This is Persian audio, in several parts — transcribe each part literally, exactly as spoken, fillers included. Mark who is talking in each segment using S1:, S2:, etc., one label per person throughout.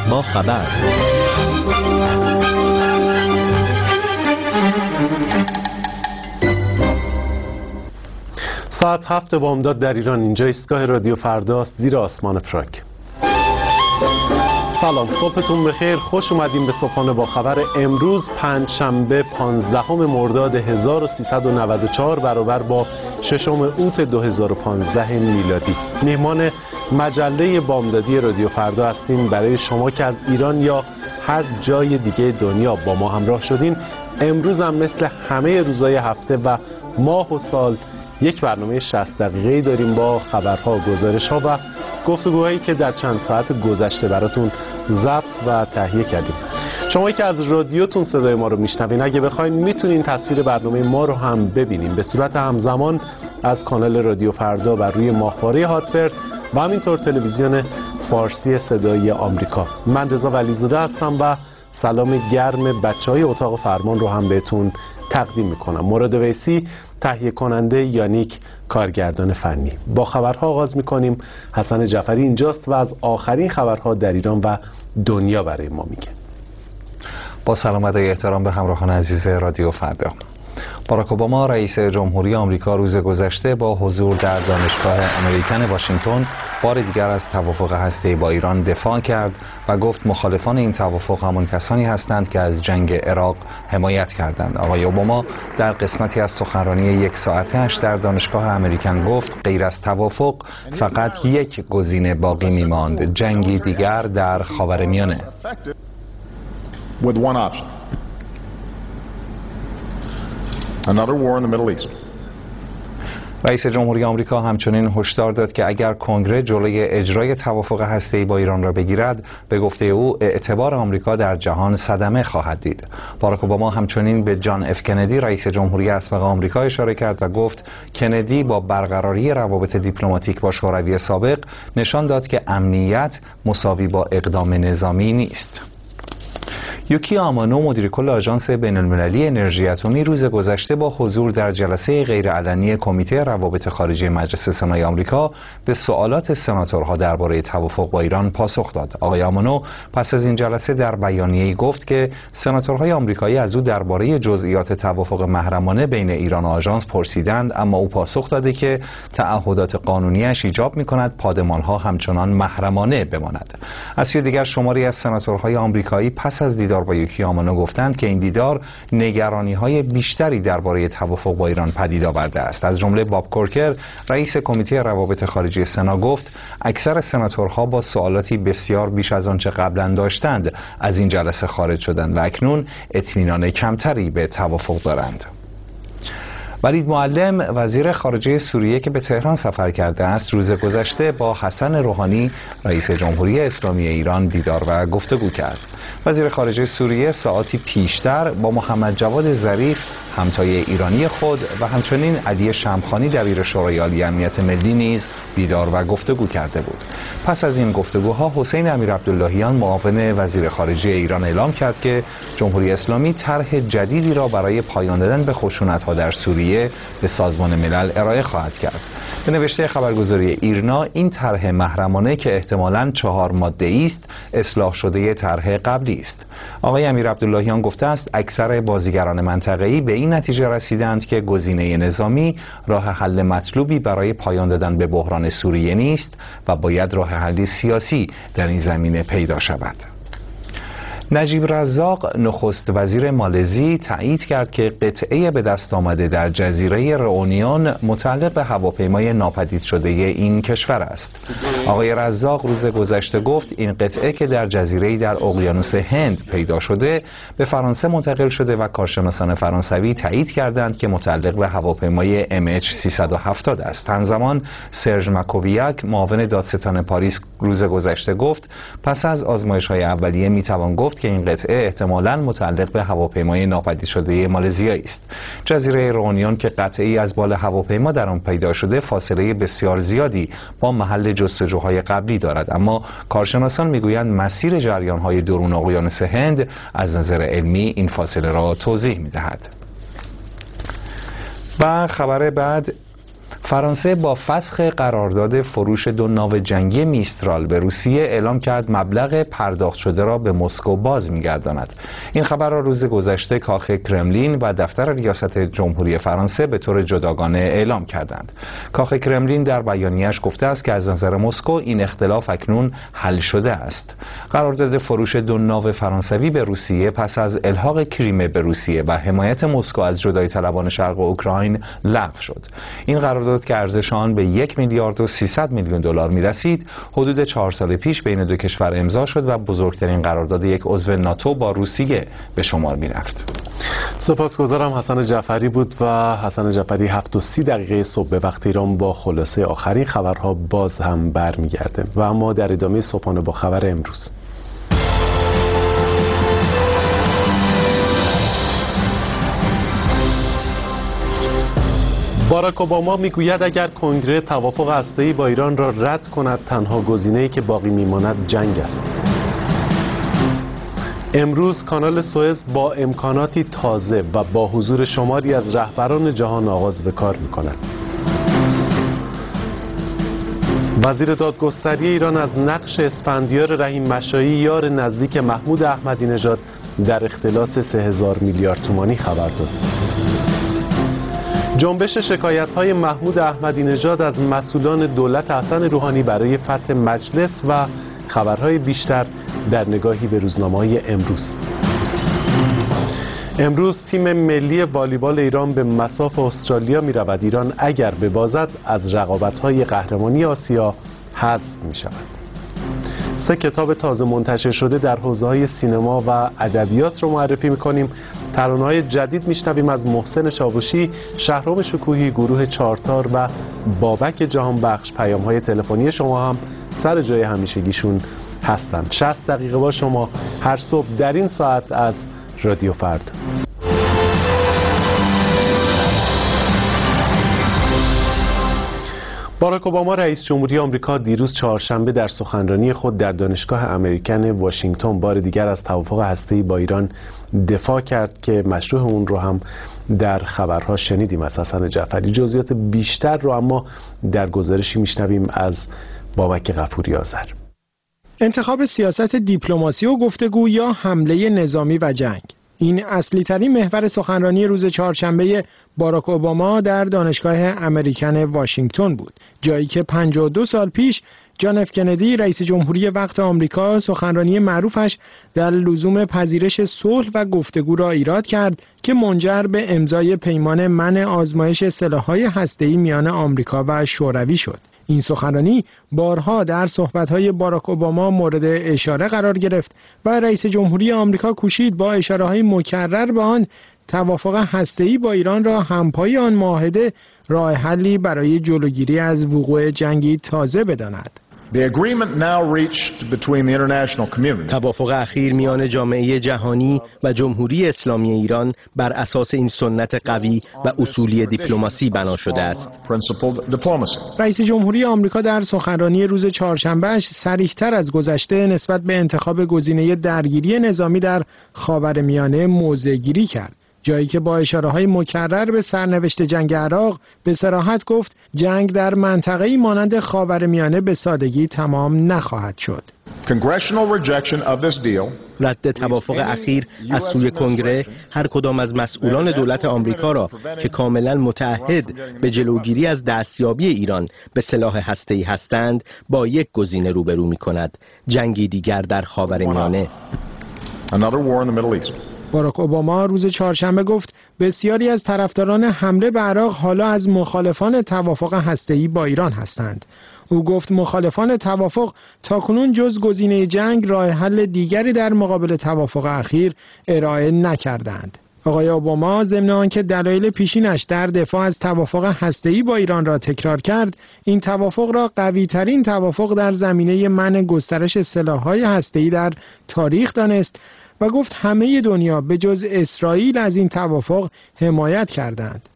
S1: با خبر.
S2: ساعت هفت بامداد در ایران. اینجا ایستگاه رادیو فرداست، زیر آسمان پراگ. سلام، صبحتون بخیر. خوش اومدیم به صبحانه با خبر. امروز پنجشنبه پانزدهم مرداد هزار و سیصد و نود و چهار برابر با ششم اوت دو هزار و پانزده میلادی. میهمان مجله بامدادی رادیو فردا هستیم. برای شما که از ایران یا هر جای دیگه دنیا با ما همراه شدین، امروز هم مثل همه روزهای هفته و ماه و سال یک برنامه شصت دقیقه‌ای داریم با خبرها، گزارش‌ها و گفتگوهایی که در چند ساعت گذشته براتون ضبط و تهیه کردیم. شما که از رادیوتون صدای ما رو میشنوین، اگه بخواین میتونین تصویر برنامه ما رو هم ببینین به صورت همزمان از کانال رادیو فردا بر روی ماهواره هاتبرد و همینطور تلویزیون فارسی صدای آمریکا. من رضا ولیزاده هستم و سلام گرم بچهای اتاق فرمان رو هم بهتون تقدیم میکنم. مراد ویسی تهیه کننده، یانیک کارگردان فنی. با خبرها آغاز میکنیم. حسن جعفری اینجاست و از آخرین خبرها در ایران و دنیا برای ما میگه.
S3: با سلام و احترام به همراهان عزیز رادیو فردا. باراک اوباما رئیس جمهوری آمریکا روز گذشته با حضور در دانشگاه امریکن واشنگتن بار دیگر از توافق هسته‌ای با ایران دفاع کرد و گفت مخالفان این توافق همان کسانی هستند که از جنگ عراق حمایت کردند. آقای اوباما در قسمتی از سخنرانی یک ساعته‌اش در دانشگاه امریکن گفت غیر از توافق فقط یک گزینه باقی می‌ماند، جنگی دیگر در خاورمیانه.
S4: Another war in the Middle East.
S3: رئیس جمهوری آمریکا همچنین هشدار داد که اگر کنگره جلوی اجرای توافق هسته‌ای با ایران را بگیرد، به گفته او اعتبار آمریکا در جهان صدمه خواهد دید. باراک اوباما همچنین به جان اف کندی رئیس جمهوری اسبق آمریکا اشاره کرد و گفت کندی با برقراری روابط دیپلماتیک با شوروی سابق نشان داد که امنیت مساوی با اقدام نظامی نیست. یوکی آمانو مدیر کل آژانس بین‌المللی انرژی اتمی روز گذشته با حضور در جلسه غیرعلنی کمیته روابط خارجی مجلس سنای آمریکا به سوالات سناتورها درباره توافق با ایران پاسخ داد. آقای آمانو پس از این جلسه در بیانیه‌ای گفت که سناتورهای آمریکایی از او درباره جزئیات توافق محرمانه بین ایران و آژانس پرسیدند، اما او پاسخ داده که تعهدات قانونی‌اش ایجاب می‌کند پادمان‌ها همچنان محرمانه بماند. از سوی دیگر شماری از سناتورهای آمریکایی پس از دیدار با یوکی آمانو گفتند که این دیدار نگرانی‌های بیشتری درباره توافق با ایران پدید آورده است. از جمله باب کورکر رئیس کمیته روابط خارجی سنا گفت اکثر سناتورها با سوالاتی بسیار بیش از آنچه قبلا داشتند از این جلسه خارج شدند و اکنون اطمینان کمتری به توافق دارند. ولید معلم وزیر خارجه سوریه که به تهران سفر کرده است روز گذشته با حسن روحانی رئیس جمهوری اسلامی ایران دیدار و گفتگو کرد. وزیر خارجه سوریه ساعاتی پیشتر با محمد جواد ظریف همتای ایرانی خود و همچنین علی شمخانی دبیر شورای عالی امنیت ملی نیز دیدار و گفتگو کرده بود. پس از این گفتگوها حسین امیرعبداللهیان معاون وزیر خارجه ایران اعلام کرد که جمهوری اسلامی طرح جدیدی را برای پایان دادن به خشونت‌ها در سوریه به سازمان ملل ارائه خواهد کرد. به نوشته خبرگزاری ایرنا این طرح محرمانه که احتمالاً چهار ماده است اصلاح شده طرح قبلی است. آقای امیرعبداللهیان گفته است اکثر بازیگران منطقه‌ای به این نتیجه رسیدند که گزینه نظامی راه حل مطلوبی برای پایان دادن به بحران سوریه نیست و باید راه حل سیاسی در این زمینه پیدا شود. نجیب رزاق نخست وزیر مالزی تایید کرد که قطعه به دست آمده در جزیره رئونیون متعلق به هواپیمای ناپدید شده این کشور است. آقای رزاق روز گذشته گفت این قطعه که در جزیره‌ای در اقیانوس هند پیدا شده به فرانسه منتقل شده و کارشناسان فرانسوی تایید کردند که متعلق به هواپیمای ام اچ سیصد و هفتاد است. همزمان سرژ ماکوویاک معاون دادستان پاریس روز گذشته گفت پس از آزمایش‌های اولیه میتوان گفت که این قطعه احتمالاً متعلق به هواپیمای ناپدید شده مالزیایی است. جزیره رئونیون که قطعه‌ای از بال هواپیما در آن پیدا شده فاصله بسیار زیادی با محل جستجوهای قبلی دارد، اما کارشناسان میگویند مسیر جریان‌های درون اقیانوس هند از نظر علمی این فاصله را توضیح می‌دهد. و خبر بعد، فرانسه با فسخ قرارداد فروش دو ناو جنگی میسترال به روسیه اعلام کرد مبلغ پرداخت شده را به مسکو باز می‌گرداند. این خبر را روز گذشته کاخ کرملین و دفتر ریاست جمهوری فرانسه به طور جداگانه اعلام کردند. کاخ کرملین در بیانیه‌اش گفته است که از نظر مسکو این اختلاف اکنون حل شده است. قرارداد فروش دو ناو فرانسوی به روسیه پس از الحاق کریمه به روسیه و حمایت مسکو از جدایی طلبان شرق اوکراین لغو شد. این قرارداد که ارزش آن به یک میلیارد و سیصد میلیون دلار میرسید، حدود چهار سال پیش بین دو کشور امضا شد و بزرگترین قرارداد یک عضو ناتو با روسیه به شمار میرفت.
S2: سپاسگزارم. حسن جعفری بود و حسن جعفری هفت و سی دقیقه صبح به وقت ایران با خلاصه آخرین خبرها باز هم برمیگرده و اما در ادامه صبحانه با خبر امروز. باراک اوباما میگوید اگر کنگره توافق هسته‌ای با ایران را رد کند تنها گزینه‌ای که باقی میماند جنگ است. امروز کانال سوئز با امکاناتی تازه و با حضور شماری از رهبران جهان آغاز به کار می‌کند. وزیر دادگستری ایران از نقش اسفندیار رحیم مشایی یار نزدیک محمود احمدی نژاد در اختلاس سه هزار میلیارد تومانی خبر داد. جنبش شکایت‌های محمود احمدی نژاد از مسئولان دولت حسن روحانی برای فتح مجلس و خبرهای بیشتر در نگاهی به روزنامه‌های امروز. امروز تیم ملی والیبال ایران به مصاف استرالیا می رود. ایران اگر ببازد از رقابت‌های قهرمانی آسیا حذف می شود. سه کتاب تازه منتشر شده در حوزه‌های سینما و ادبیات رو معرفی می‌کنیم. ترانه‌های جدید میشنویم از محسن چاوشی، شهرام شکوهی، گروه چارتار و بابک جهانبخش. پیام‌های تلفنی شما هم سر جای همیشگیشون هستند. شصت دقیقه با شما هر صبح در این ساعت از رادیو فردا. باراک اوباما رئیس جمهوری آمریکا دیروز چهارشنبه در سخنرانی خود در دانشگاه امریکن واشنگتن بار دیگر از توافق هسته‌ای با ایران دفاع کرد که مشروع اون رو هم در خبرها شنیدیم از حسن جعفری. جزئیات بیشتر رو اما در گزارشی میشنویم از بابک غفوری آذر.
S1: انتخاب سیاست دیپلماسی و گفتگو یا حمله نظامی و جنگ، این اصلی ترین محور سخنرانی روز چهارشنبه باراک اوباما در دانشگاه امریکن واشنگتن بود، جایی که پنجاه و دو سال پیش جان اف کندی رئیس جمهوری وقت آمریکا سخنرانی معروفش در لزوم پذیرش صلح و گفتگو را ایراد کرد که منجر به امضای پیمان منع آزمایش سلاح‌های هسته‌ای میان آمریکا و شوروی شد. این سخنرانی بارها در صحبت‌های باراک اوباما مورد اشاره قرار گرفت و رئیس جمهوری آمریکا کوشید با اشاره‌های مکرر به آن توافق هسته‌ای با ایران را همپای آن معاهده راه حلی برای جلوگیری از وقوع جنگی تازه بداند.
S5: توافق اخیر میان جامعه جهانی و جمهوری اسلامی ایران بر اساس این سنت قوی و اصولی دیپلماسی بنا شده است.
S1: رئیس جمهوری آمریکا در سخنرانی روز چهارشنبه‌اش صریح‌تر از گذشته نسبت به انتخاب گزینه درگیری نظامی در خاورمیانه موضع‌گیری کرد، جایی که با اشاره‌های مکرر به سرنوشت جنگ عراق به صراحت گفت جنگ در منطقه‌ای مانند خاورمیانه به سادگی تمام نخواهد شد.
S5: رد توافق اخیر از سوی کنگره هر کدام از مسئولان دولت آمریکا را که کاملا متعهد به جلوگیری از دستیابی ایران به سلاح هسته‌ای هستند با یک گزینه روبرو می‌کند: جنگی دیگر در خاورمیانه.
S1: باراک اوباما روز چهارشنبه گفت بسیاری از طرفداران حمله به عراق حالا از مخالفان توافق هسته‌ای با ایران هستند. او گفت مخالفان توافق تاکنون جز گزینه جنگ راه حل دیگری در مقابل توافق اخیر ارائه نکردند. آقای اوباما ضمن آنکه دلایل پیشینش در دفاع از توافق هسته‌ای با ایران را تکرار کرد، این توافق را قوی‌ترین توافق در زمینه منع گسترش سلاح‌های هسته‌ای در تاریخ دانست و گفت همه دنیا به جز اسرائیل از این توافق حمایت کردند.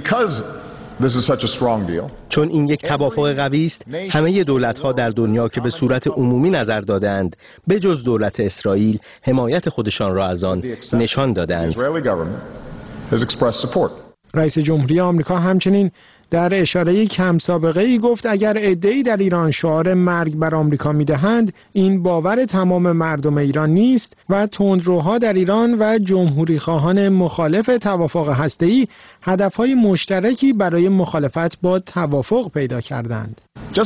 S5: چون این یک توافق قوی است، همه دولت‌ها در دنیا که به صورت عمومی نظر دادند به جز دولت اسرائیل حمایت خودشان را از آن نشان دادند.
S1: رئیس جمهوری آمریکا همچنین در اشاره کم سابقه ای گفت اگر عده‌ای در ایران شعار مرگ بر آمریکا میدهند این باور تمام مردم ایران نیست و تندروها در ایران و جمهوری خواهان مخالف توافق هسته‌ای هدفهای مشترکی برای مخالفت با توافق پیدا کردند.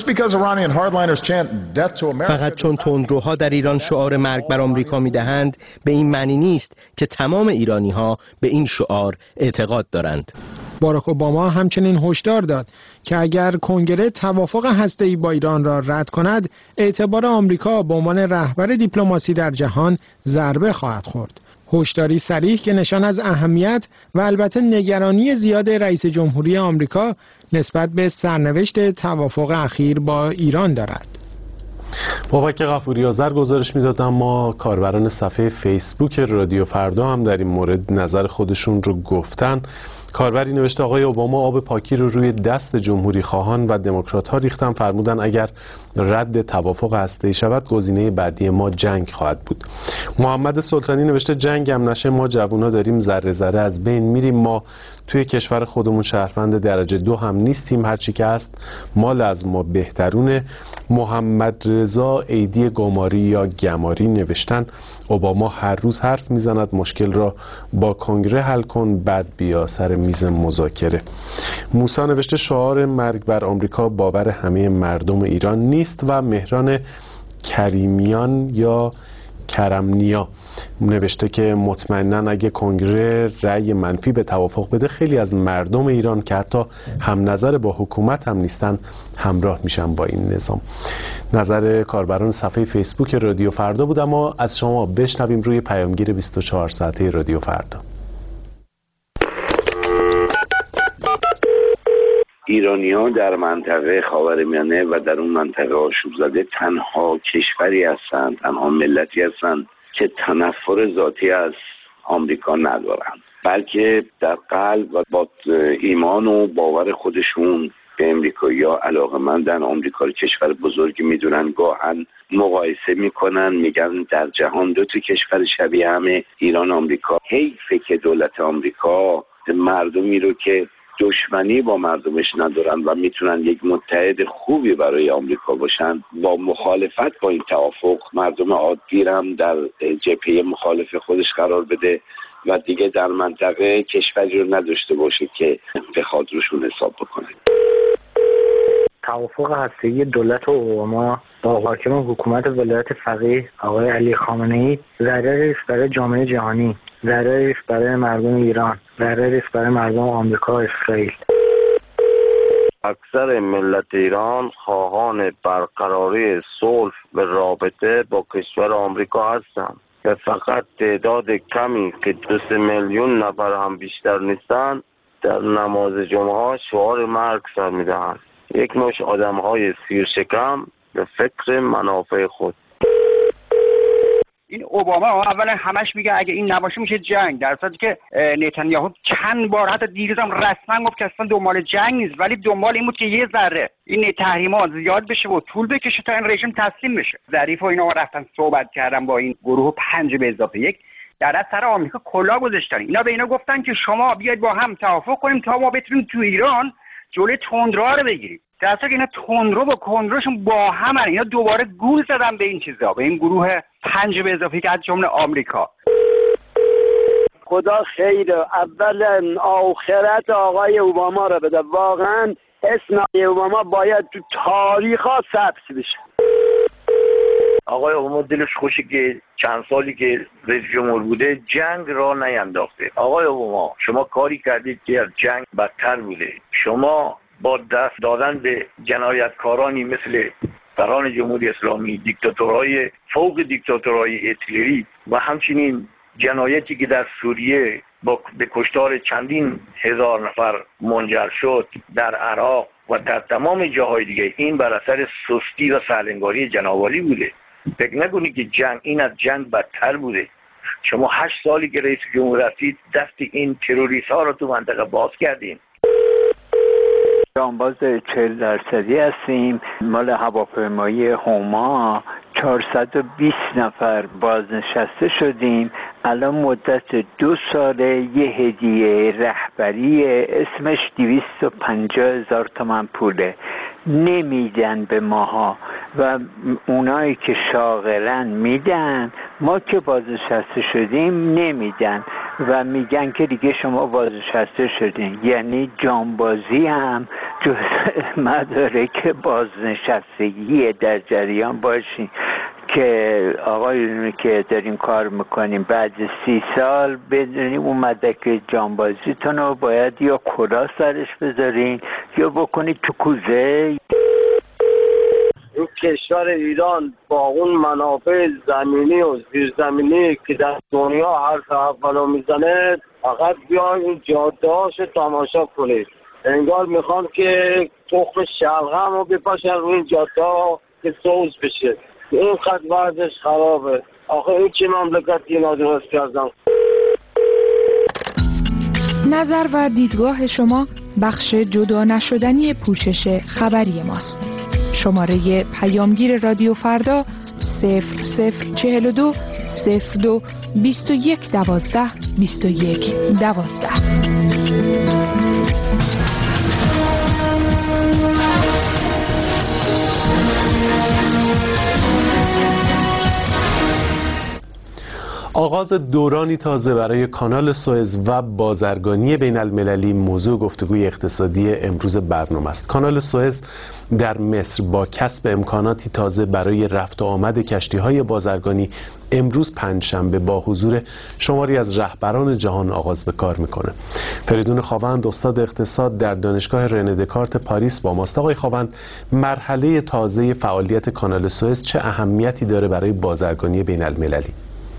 S5: فقط چون تندروها در ایران شعار مرگ بر آمریکا میدهند به این معنی نیست که تمام ایرانی‌ها به این شعار اعتقاد دارند.
S1: باراک اوباما همچنین هشدار داد که اگر کنگره توافق هسته‌ای با ایران را رد کند، اعتبار آمریکا به عنوان رهبر دیپلماسی در جهان ضربه خواهد خورد. هشداری صریح که نشان از اهمیت و البته نگرانی زیاد رئیس جمهوری آمریکا نسبت به سرنوشت توافق اخیر با ایران دارد.
S2: بابک غفوری آذر گزارش میداد، اما کاربران صفحه فیسبوک رادیو فردا هم در این مورد نظر خودشون رو گفتن. کاربری نوشته آقای اوباما آب پاکی رو روی دست جمهوری خواهان و دموکرات ها ریختن، فرمودن اگر رد توافق هسته‌ای شود گزینه بعدی ما جنگ خواهد بود. محمد سلطانی نوشته جنگ هم نشه ما جوونا داریم ذره ذره از بین میریم، ما توی کشور خودمون شهروند درجه دو هم نیستیم، هرچی که هست مال از ما بهترونه. محمد رضا عیدی گماری یا گماری نوشتن اوباما هر روز حرف میزند مشکل را با کنگره حل کن بعد بیا سر میز مذاکره. موسی نوشته شعار مرگ بر آمریکا باور همه مردم ایران نیست و مهران کریمیان یا کرمنیا نوشته که مطمئناً اگه کنگره رأی منفی به توافق بده خیلی از مردم ایران که حتی هم نظر با حکومت هم نیستن همراه میشن با این نظام. نظر کاربران صفحه فیسبوک رادیو فردا بود، اما از شما بشنویم روی پیامگیر بیست و چهار ساعته رادیو فردا.
S6: ایرانی‌ها در منطقه خاورمیانه و در اون منطقه آشوب زده تنها کشوری هستند، تنها ملتی هستند که تنفر ذاتی از آمریکا ندارند، بلکه در قلب و با ایمان و باور خودشون به امریکایی‌ها علاقه‌مندن. آمریکا رو کشور بزرگی میدونن، گاهن مقایسه میکنن، میگن در جهان دو تا کشور شبیه همه ایران آمریکا. حیفه که دولت آمریکا مردمی رو که دشمنی با مردمش ندارن و میتونن یک متحد خوبی برای آمریکا باشن، با مخالفت با این توافق مردم عادی هم در جبهه مخالف خودش قرار بده و دیگه در منطقه کشوری رو نداشته باشه که بخواد روشون حساب بکنه.
S7: توافق هسته‌ای دولت اوباما با حاکم حکومت ولایت فقیه آقای علی خامنه‌ای ضرری است برای جامعه جهانی، ضرری است برای مردم ایران، ضرری است برای مردم آمریکا و اسرائیل.
S8: اکثر ملت ایران خواهان برقراری صلح و رابطه با کشور آمریکا هستند که فقط تعداد کمی که دو سه میلیون نفر هم بیشتر نیستند در نماز جمعه شعار مرگ سر میدهند. یک نوع آدم‌های سیرشکم به فکر منافع خود.
S9: این اوباما اولا همش میگه اگه این نباشه میشه جنگ، در صورتی که نتانیاهو چند بار حتی دیروز هم رسما گفت که اصلا دنبال جنگ نیست، ولی دنبال این بود که یه ذره این تحریمات زیاد بشه و طول بکشه تا این رژیم تسلیم بشه. ظریف و اینا رفتن صحبت کردن با این گروه پنج به اضافه یک، در از سر آمریکا کلا گذاشتن. اینا به اینا گفتن که شما بیاید با هم توافق کنیم تا ما بتونیم تو ایران جلوی تندروها رو بگیریم. در اصل اینا تندرو با کندروشون با همن، اینا دوباره گول زدن به این چیزا، به این گروه پنج به اضافه که از جمله آمریکا.
S10: خدا خیر اولا آخرت آقای اوباما رو بده، واقعا اسم آقای اوباما باید تو تاریخ ها ثبت بشه.
S8: آقای اوباما دلش خوشه که چند سالی که رئیس جمهور بوده جنگ را نینداخته. آقای اوباما شما کاری کردید که از جنگ بدتر بوده. شما با دست دادن به جنایتکارانی مثل سران جمهوری اسلامی، دیکتاتورهای فوق دیکتاتورهای هیتلری و همچنین جنایتی که در سوریه با به کشتار چندین هزار نفر منجر شد، در عراق و در تمام جاهای دیگه، این بر اثر سستی و سرلنگاری جناب عالی بوده. فکر نکنید که جنگ این از جنگ بدتر بوده. شما هشت سالی که رئیس جمهور هستید دست این تروریست ها رو تو منطقه باز کردین.
S11: جانباز چهل درصدی هستیم. مال هواپیمایی هوما چهارصد و بیست نفر بازنشسته شدیم الان مدت دو ساله یه هدیه رهبری اسمش دویست و پنجاه هزار تومن پوله نمیدن به ماها و اونایی که شاغلن میدن، ما که بازنشسته شدیم نمیدن و میگن که دیگه شما بازنشسته شدین، یعنی جانبازی هم جز مدارک بازنشستگی در جریان باشین که آقایونی که داریم کار میکنیم بعد سی سال بدونیم اون مدرک جانبازیتون رو باید یا کلاه سرش بذارین یا بکنید تو کوزه.
S10: این کشور ایران با اون منافع زمینی و زیرزمینی که در دنیا هر طرف میزنه فقط بیاین این جاده هاشو تماشا کنید، انگار میخوان که تخم شلغم رو بپاشن روی این جاده ها که سوز بشه. این خط ورزش خرابه. آخه این چه مملکتی اینا درست کردن؟
S12: نظر و دیدگاه شما بخش جدا نشدنی پوشش خبری ماست. شماره پیامگیر رادیو فردا صفر صفر چهل و دو صفر دو بیست و یک دوازده بیست و یک دوازده.
S2: آغاز دورانی تازه برای کانال سوئز و بازرگانی بین المللی موضوع گفتگوی اقتصادی امروز برنامه است. کانال سوئز در مصر با کسب امکاناتی تازه برای رفت و آمد کشتی‌های بازرگانی امروز پنجشنبه با حضور شماری از رهبران جهان آغاز به کار میکنه. فریدون خاوند استاد اقتصاد در دانشگاه رنه دکارت پاریس با ماست. آقای خاوند، مرحله تازه فعالیت کانال سوئز چه اهمیتی داره برای بازرگانی بین المللی؟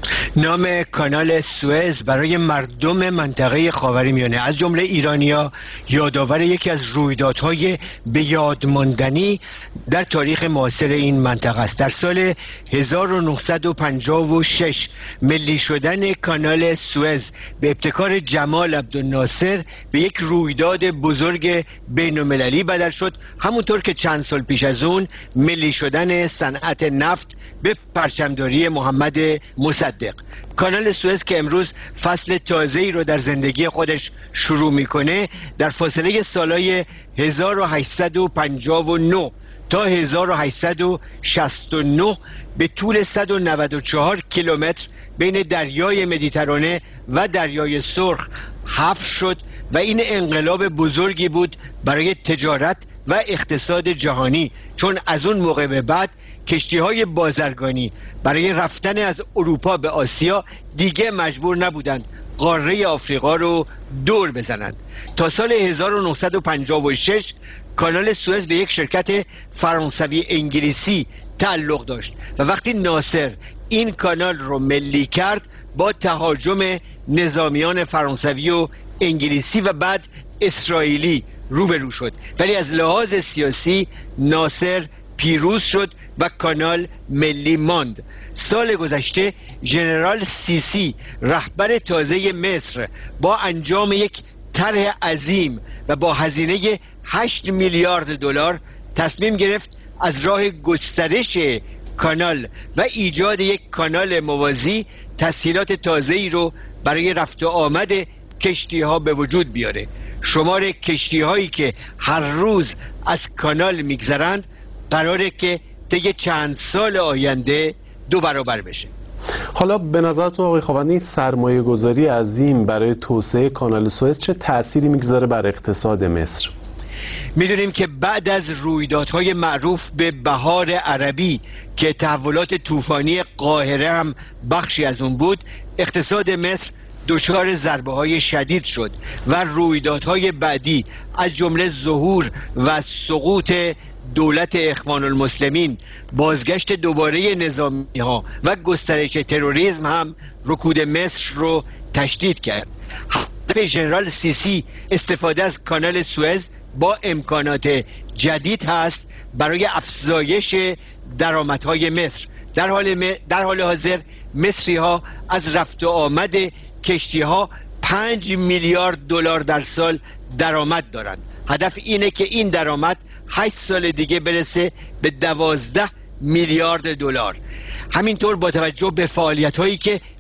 S5: نام کانال سوئز برای مردم منطقه خاورمیانه از جمله ایرانیا یادآور یکی از رویدادهای به یاد ماندنی در تاریخ معاصر این منطقه است. در سال هزار و نهصد و پنجاه و شش ملی شدن کانال سوئز به ابتکار جمال عبدالناصر به یک رویداد بزرگ بین‌المللی بدل شد، همونطور که چند سال پیش از اون ملی شدن صنعت نفت به پرچمداری محمد مصدق. کانال سوئز که امروز فصل تازه‌ای رو در زندگی خودش شروع میکنه، در فاصله سالهای هزار و هشتصد و پنجاه و نه تا هزار و هشتصد و شصت و نه به طول صد و نود و چهار کیلومتر بین دریای مدیترانه و دریای سرخ حفر شد و این انقلاب بزرگی بود برای تجارت و اقتصاد جهانی، چون از اون موقع به بعد کشتی‌های بازرگانی برای رفتن از اروپا به آسیا دیگه مجبور نبودند قاره آفریقا رو دور بزنند. تا سال هزار و نهصد و پنجاه و شش کانال سوئز به یک شرکت فرانسوی انگلیسی تعلق داشت و وقتی ناصر این کانال رو ملی کرد با تهاجم نظامیان فرانسوی و انگلیسی و بعد اسرائیلی روبرو شد، ولی از لحاظ سیاسی ناصر پیروز شد و کانال ملی ماند. سال گذشته ژنرال سیسی رهبر تازه مصر با انجام یک طرح عظیم و با هزینه هشت میلیارد دلار تصمیم گرفت از راه گسترش کانال و ایجاد یک کانال موازی تسهیلات تازه‌ای رو برای رفت و آمد کشتی‌ها به وجود بیاره. شمار کشتی‌هایی که هر روز از کانال میگذرند قراره که طی چند سال آینده دو برابر بشه.
S2: حالا به نظرتون آقای خاوند این سرمایه گذاری عظیم برای توسعه کانال سوئز چه تأثیری میگذاره بر اقتصاد مصر؟
S5: میدونیم که بعد از رویدادهای معروف به بهار عربی که تحولات طوفانی قاهره هم بخشی از اون بود، اقتصاد مصر دچار ضربه های شدید شد و رویدادهای بعدی از جمله ظهور و سقوط دولت اخوان المسلمین، بازگشت دوباره نظامی ها و گسترش تروریسم هم رکود مصر رو تشدید کرد. هدف ژنرال سیسی استفاده از کانال سوئز با امکانات جدید هست برای افزایش درآمدهای مصر. در حال م... در حال حاضر مصری ها از رفت و آمد کشتی ها پنج میلیارد دلار در سال درآمد دارند. هدف اینه که این درآمد هشت سال دیگه برسه به دوازده میلیارد دلار. همینطور با توجه به فعالیت هایی که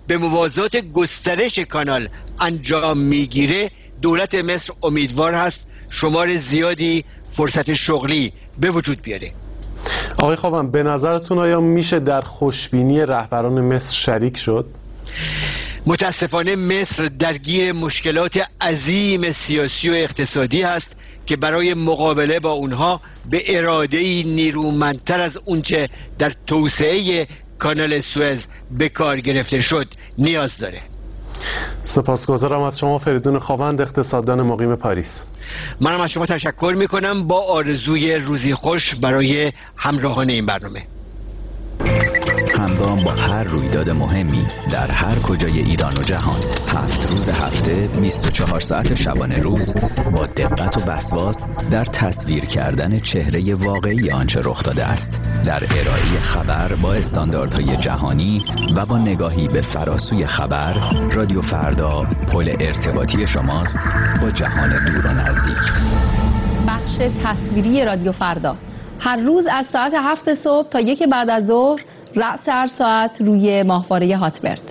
S13: به موازات گسترش کانال انجام میگیره، دولت مصر امیدوار هست شمار زیادی فرصت شغلی به وجود بیاره.
S2: آقای خاون، به نظرتون آیا میشه در خوشبینی رهبران مصر شریک شد؟
S13: متاسفانه مصر درگیر مشکلات عظیم سیاسی و اقتصادی است که برای مقابله با اونها به اراده‌ای نیرومندتر از اونچه در توسعه کانال سوئز به کار گرفته شد نیاز داره.
S2: سپاسگزارم از شما فریدون خاوند، اقتصاددان مقیم پاریس.
S13: منم از شما تشکر میکنم با آرزوی روزی خوش برای همراهان این برنامه.
S14: همگام با هر رویداد مهمی در هر کجای ایران و جهان، هفت روز هفته، بیست و چهار ساعت شبانه روز، با دقت و وسواس در تصویر کردن چهره واقعی آنچه رخ داده است، در ارائه خبر با استانداردهای جهانی و با نگاهی به فراسوی خبر، رادیو فردا پل ارتباطی شماست با جهان دور و نزدیک.
S15: بخش تصویری رادیو فردا هر روز از ساعت هفت صبح تا یک بعد از ظهر، رأس هر ساعت روی ماهواره هاتبرد.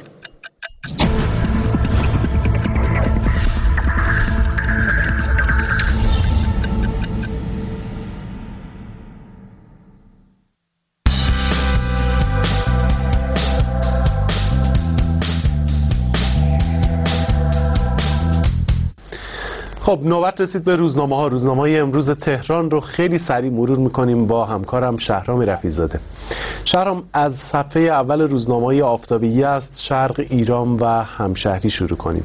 S2: خب نوبت رسید به روزنامه ها. روزنامه های امروز تهران رو خیلی سریع مرور میکنیم با همکارم شهرام رفیع‌زاده. شهرام، از صفحه اول روزنامه های آفتابی است، شرق ایران و همشهری شروع کنیم.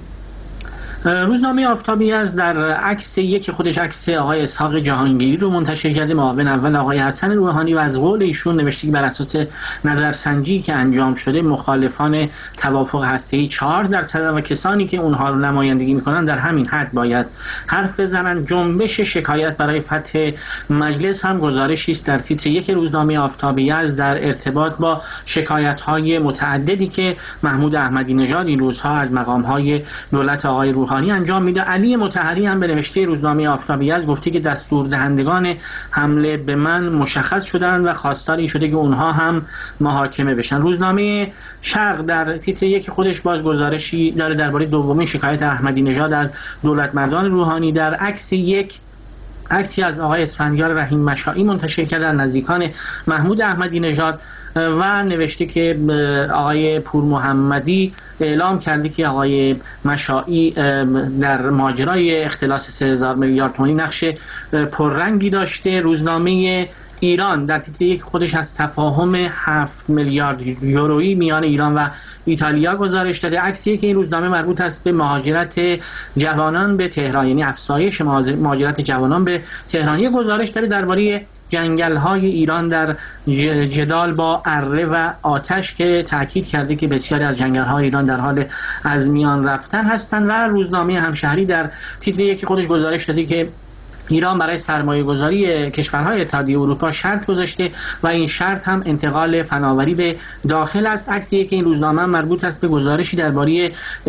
S16: روزنامه آفتابی از در عکس یک خودش عکس آقای اسحاق جهانگیری رو منتشر کرده، معاون اول آقای حسن روحانی، و از قول ایشون نوشته که بر اساس نظرسنجی که انجام شده مخالفان توافق هسته‌ای چهار درصد و کسانی که اونها رو نمایندگی میکنن در همین حد باید حرف بزنن. جنبش شکایت برای فتح مجلس هم گزارشی است در تیتر یک روزنامه آفتابی از در ارتباط با شکایت‌های متعددی که محمود احمدی نژاد این روزها از مقام‌های دولت آقای روحانی انجام میده. علی مطهری هم به نوشته روزنامه آفتابی از گفته که دستور دهندگان حمله به من مشخص شدن و خواستاری شده که اونها هم محاکمه بشن. روزنامه شرق در تیتر یک خودش باز گزارشی داره درباره دومین شکایت احمدی نژاد از دولت مردان روحانی. در عکس یک عکسی از آقای اسفندیار رحیم مشائی منتشر کرده از نزدیکان محمود احمدی نژاد و نوشته که آقای پور محمدی اعلام کرده که آقای مشائی در ماجرای اختلاس سه هزار میلیارد تومانی نقش پررنگی داشته. روزنامه ایران در تیتر یک خودش از تفاهم هفت میلیارد یورویی میان ایران و ایتالیا گزارش داده. عکسی که این روزنامه مربوط است به مهاجرت جوانان به تهران، یعنی افزایش مهاجرت جوانان به تهران. یک گزارش داره درباره جنگل‌های ایران در جدال با اره و آتش که تاکید کرده که بسیاری از جنگل‌های ایران در حال از میان رفتن هستند. و روزنامه همشهری در تیتر یکی خودش گزارش داده که ایران برای سرمایه گذاری کشورهای اتحادیه اروپا شرط گذاشته و این شرط هم انتقال فناوری به داخل است. عکسی که این روزنامه مربوط است به گزارشی درباره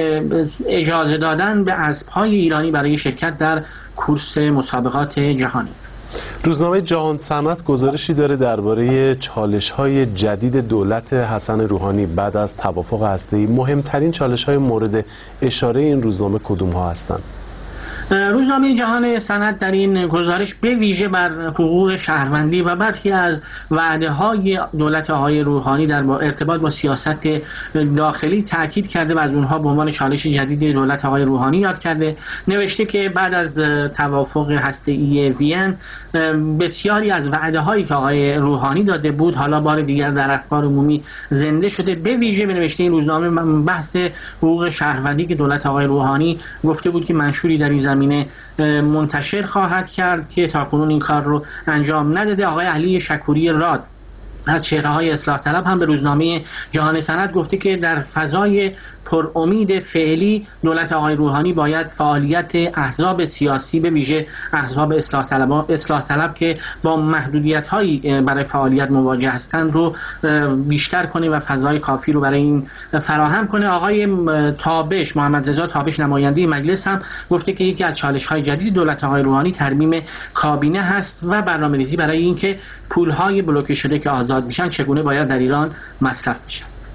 S16: اجازه دادن به اسب‌های ایرانی برای شرکت در کورس مسابقات جهانی.
S2: روزنامه جهان صنعت گزارشی داره درباره چالش‌های جدید دولت حسن روحانی بعد از توافق هسته‌ای. مهمترین چالش‌های مورد اشاره این روزنامه کدوم‌ها هستند؟
S16: روزنامه جهان صنعت در این گزارش به ویژه بر حقوق شهروندی و برخی از وعده‌های دولت آقای روحانی در ارتباط با سیاست داخلی تاکید کرده و از اونها به عنوان چالش جدید دولت آقای روحانی یاد کرده. نوشته که بعد از توافق هسته‌ای وین بسیاری از وعده‌هایی که آقای روحانی داده بود حالا بار دیگر در افکار عمومی زنده شده. به ویژه به نوشته این روزنامه بحث حقوق شهروندی که دولت آقای روحانی گفته بود که منشوری در این زمینه منتشر خواهد کرد که تاکنون این کار رو انجام نداده. آقای علی شکوری راد از چهره‌های اصلاح طلب هم به روزنامه جهان صنعت گفته که در فضای پر امید فعلی دولت آقای روحانی باید فعالیت احزاب سیاسی به ویژه احزاب اصلاح طلب اصلاح طلب که با محدودیت‌هایی برای فعالیت مواجه هستند رو بیشتر کنه و فضای کافی رو برای این فراهم کنه. آقای تابش محمد رضا تابش نماینده مجلس هم گفته که یکی از چالش‌های جدید دولت آقای روحانی ترمیم کابینه هست و برنامه‌ریزی برای اینکه پول‌های بلوکه شده که آزاد میشن چگونه باید در ایران مصرف بشن.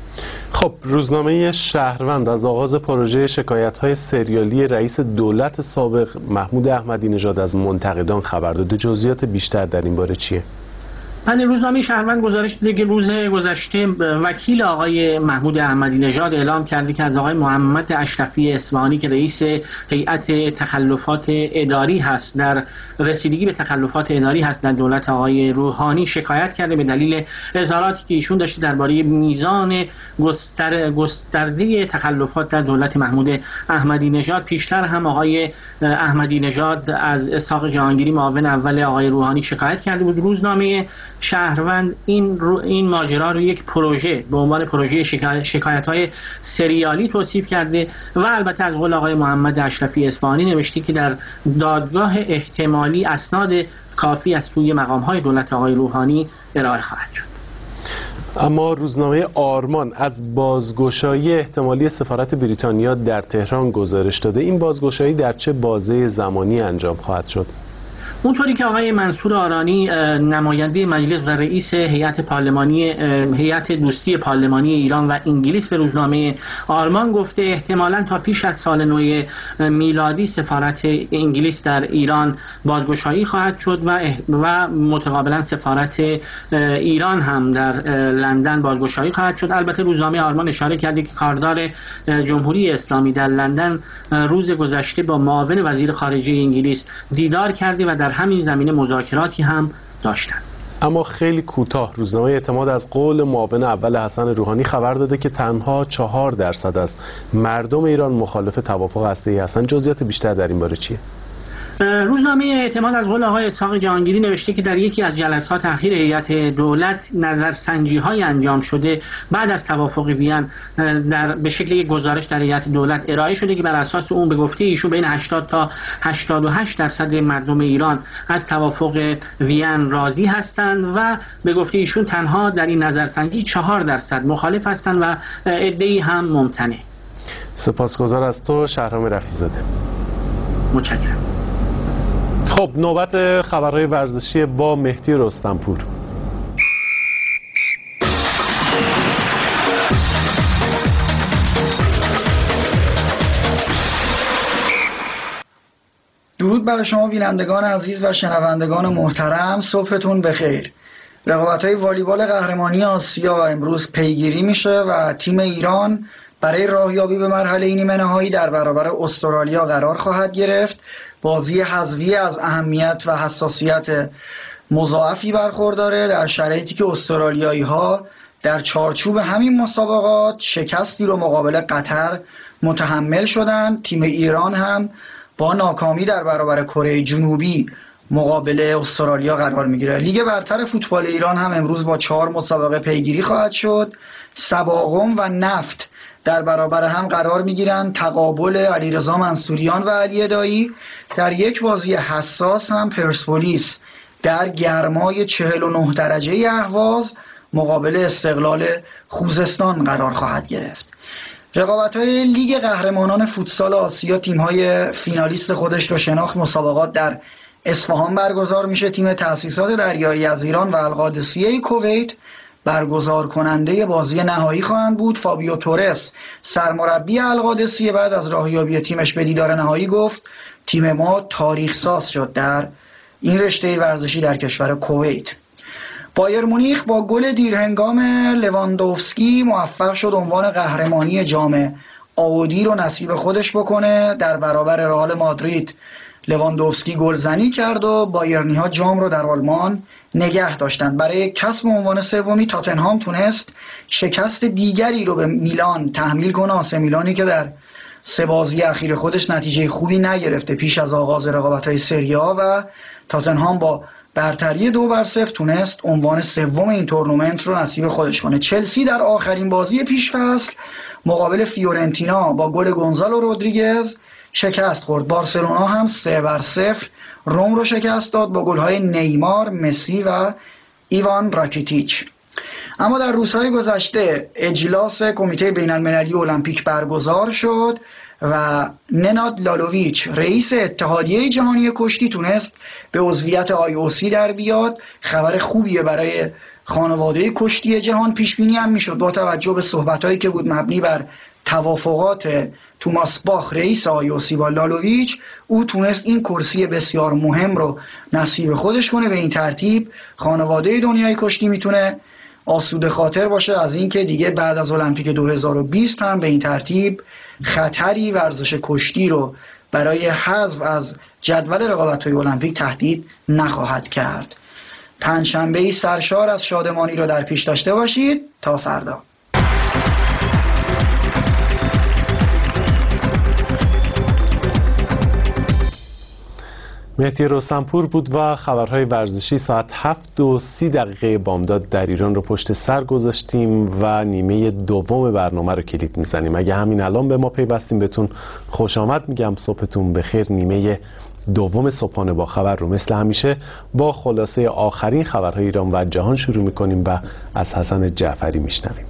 S2: خب روزنامه شهروند از آغاز پروژه شکایت‌های سریالی رئیس دولت سابق محمود احمدی نژاد از منتقدان خبر داده. جزئیات بیشتر در این باره چیه؟
S16: بله، روزنامه شهروند گزارش داده که روز گذشته وکیل آقای محمود احمدی نژاد اعلام کرده که از آقای محمد اشرفی اصفهانی که رئیس هیئت تخلفات اداری هست در رسیدگی به تخلفات اداری هست در دولت آقای روحانی شکایت کرده به دلیل اظهاراتی که ایشون داشته درباره میزان گستر گسترده تخلفات در دولت محمود احمدی نژاد. پیشتر هم آقای احمدی نژاد از اسحاق جهانگیری معاون اول آقای روحانی شکایت کرده بود. روزنامه شهروند این رو این ماجرا رو یک پروژه به عنوان پروژه شکایت‌های سریالی توصیف کرده و البته از قول آقای محمد اشرفی اصفهانی نوشته که در دادگاه احتمالی اسناد کافی از سوی مقام‌های دولت آقای روحانی ارائه خواهد شد.
S2: اما روزنامه آرمان از بازگشایی احتمالی سفارت بریتانیا در تهران گزارش داده. این بازگشایی در چه بازه زمانی انجام خواهد شد؟
S16: اونطوری که آقای منصور آرانی نماینده مجلس و رئیس هیئت پارلمانی هیئت دوستی پارلمانی ایران و انگلیس به روزنامه آرمان گفته احتمالاً تا پیش از سال نو میلادی سفارت انگلیس در ایران بازگشایی خواهد شد و و متقابلا سفارت ایران هم در لندن بازگشایی خواهد شد. البته روزنامه آرمان اشاره کرده که کاردار جمهوری اسلامی در لندن روز گذشته با معاون وزیر خارجه انگلیس دیدار کرده و در همین زمینه مذاکراتی هم داشتن.
S2: اما خیلی کوتاه روزنامه اعتماد از قول معاون اول حسن روحانی خبر داده که تنها چهار درصد از مردم ایران مخالف توافق هسته‌ای هستند. جزئیات بیشتر در این باره چیه؟
S16: روزنامه اعتماد از قول آقای اسحاق جهانگیری نوشته که در یکی از جلسات اخیر هیئت دولت نظرسنجی‌های انجام شده بعد از توافق وین در به شکل یک گزارش در هیئت دولت ارائه شده که بر اساس اون به گفته ایشون بین هشتاد تا هشتاد و هشت درصد مردم ایران از توافق وین راضی هستند و به گفته ایشون تنها در این نظرسنجی چهار درصد مخالف هستند و عده‌ای هم ممتنع.
S2: سپاسگزار از تو شهرام رفیع‌زاده.
S16: متشکرم.
S2: خب نوبت خبرهای ورزشی با مهدی رستمپور.
S17: درود بر شما بینندگان عزیز و شنوندگان محترم، صبحتون بخیر. رقابت‌های والیبال قهرمانی آسیا امروز پیگیری میشه و تیم ایران برای راهیابی به مرحله نیمه نهایی در برابر استرالیا قرار خواهد گرفت. بازی حذفی از اهمیت و حساسیت مضاعفی برخورداره در شرایطی که استرالیایی ها در چارچوب همین مسابقات شکستی رو مقابل قطر متحمل شدند. تیم ایران هم با ناکامی در برابر کره جنوبی مقابل استرالیا قرار میگیره. لیگ برتر فوتبال ایران هم امروز با چهار مسابقه پیگیری خواهد شد. سباقم و نفت در برابر هم قرار میگیرند. تقابل علیرضا منصوریان و علی دایی. در یک بازی حساس هم پرسپولیس در گرمای چهل و نه درجه اهواز مقابل استقلال خوزستان قرار خواهد گرفت. رقابت‌های لیگ قهرمانان فوتسال آسیا تیم‌های فینالیست خودش رو شناخت مسابقات در اصفهان برگزار میشه. تیم تأسیسات دریایی از ایران و القادسیه کویت برگزار کننده بازی نهایی خواهند بود. فابیو تورس سرمربی القادسیه بعد از راهیابی تیمش به دیدار نهایی گفت تیم ما تاریخ ساز شد در این رشته ورزشی در کشور کویت. بایر مونیخ با گل دیرهنگام لواندوفسکی موفق شد عنوان قهرمانی جام آودی رو نصیب خودش بکنه. در برابر رئال مادرید لواندوفسکی گلزنی کرد و بایرنی ها جام رو در آلمان نگه داشتند. برای کسب عنوان سومی تاتنهام تونست شکست دیگری رو به میلان تحمیل کنه. آسه میلانی که در سه بازی اخیر خودش نتیجه خوبی نگرفته پیش از آغاز رقابت‌های سری آ و تاتنهام با برتری دو بر صفر تونست عنوان سوم این تورنمنت رو نصیب خودش کنه. چلسی در آخرین بازی پیش فصل مقابل فیورنتینا با گل گونزالو رودریگز شکست خورد. بارسلونا هم سه بر صفر روم رو شکست داد با گل‌های نیمار، مسی و ایوان راکیتیچ. اما در روزهای گذشته اجلاس کمیته بین‌المللی المپیک برگزار شد و نناد لالوویچ رئیس اتحادیه جهانی کشتی تونست به عضویت آی او سی در بیاد. خبر خوبیه برای خانواده کشتی جهان. پیش بینی هم میشد با توجه به صحبتایی که بود مبنی بر توافقات توماس باخ رئیس آی او سی با لالوویچ، او تونست این کرسی بسیار مهم رو نصیب خودش کنه. به این ترتیب خانواده دنیای کشتی میتونه آسوده خاطر باشه از اینکه دیگه بعد از المپیک دو هزار و بیست هم به این ترتیب خطری ورزش کشتی رو برای حذف از جدول رقابت‌های المپیک تهدید نخواهد کرد. پنجشنبه‌ای سرشار از شادمانی رو در پیش داشته باشید. تا فردا.
S2: مهدی رستمپور بود و خبرهای ورزشی ساعت هفت و سی دقیقه بامداد در ایران رو پشت سر گذاشتیم و نیمه دوم برنامه رو کلید میزنیم. اگه همین الان به ما پیوستیم بهتون خوش آمد میگم. صبحتون بخیر. نیمه دوم صبحانه با خبر رو مثل همیشه با خلاصه آخرین خبرهای ایران و جهان شروع میکنیم و از حسن جعفری میشنویم.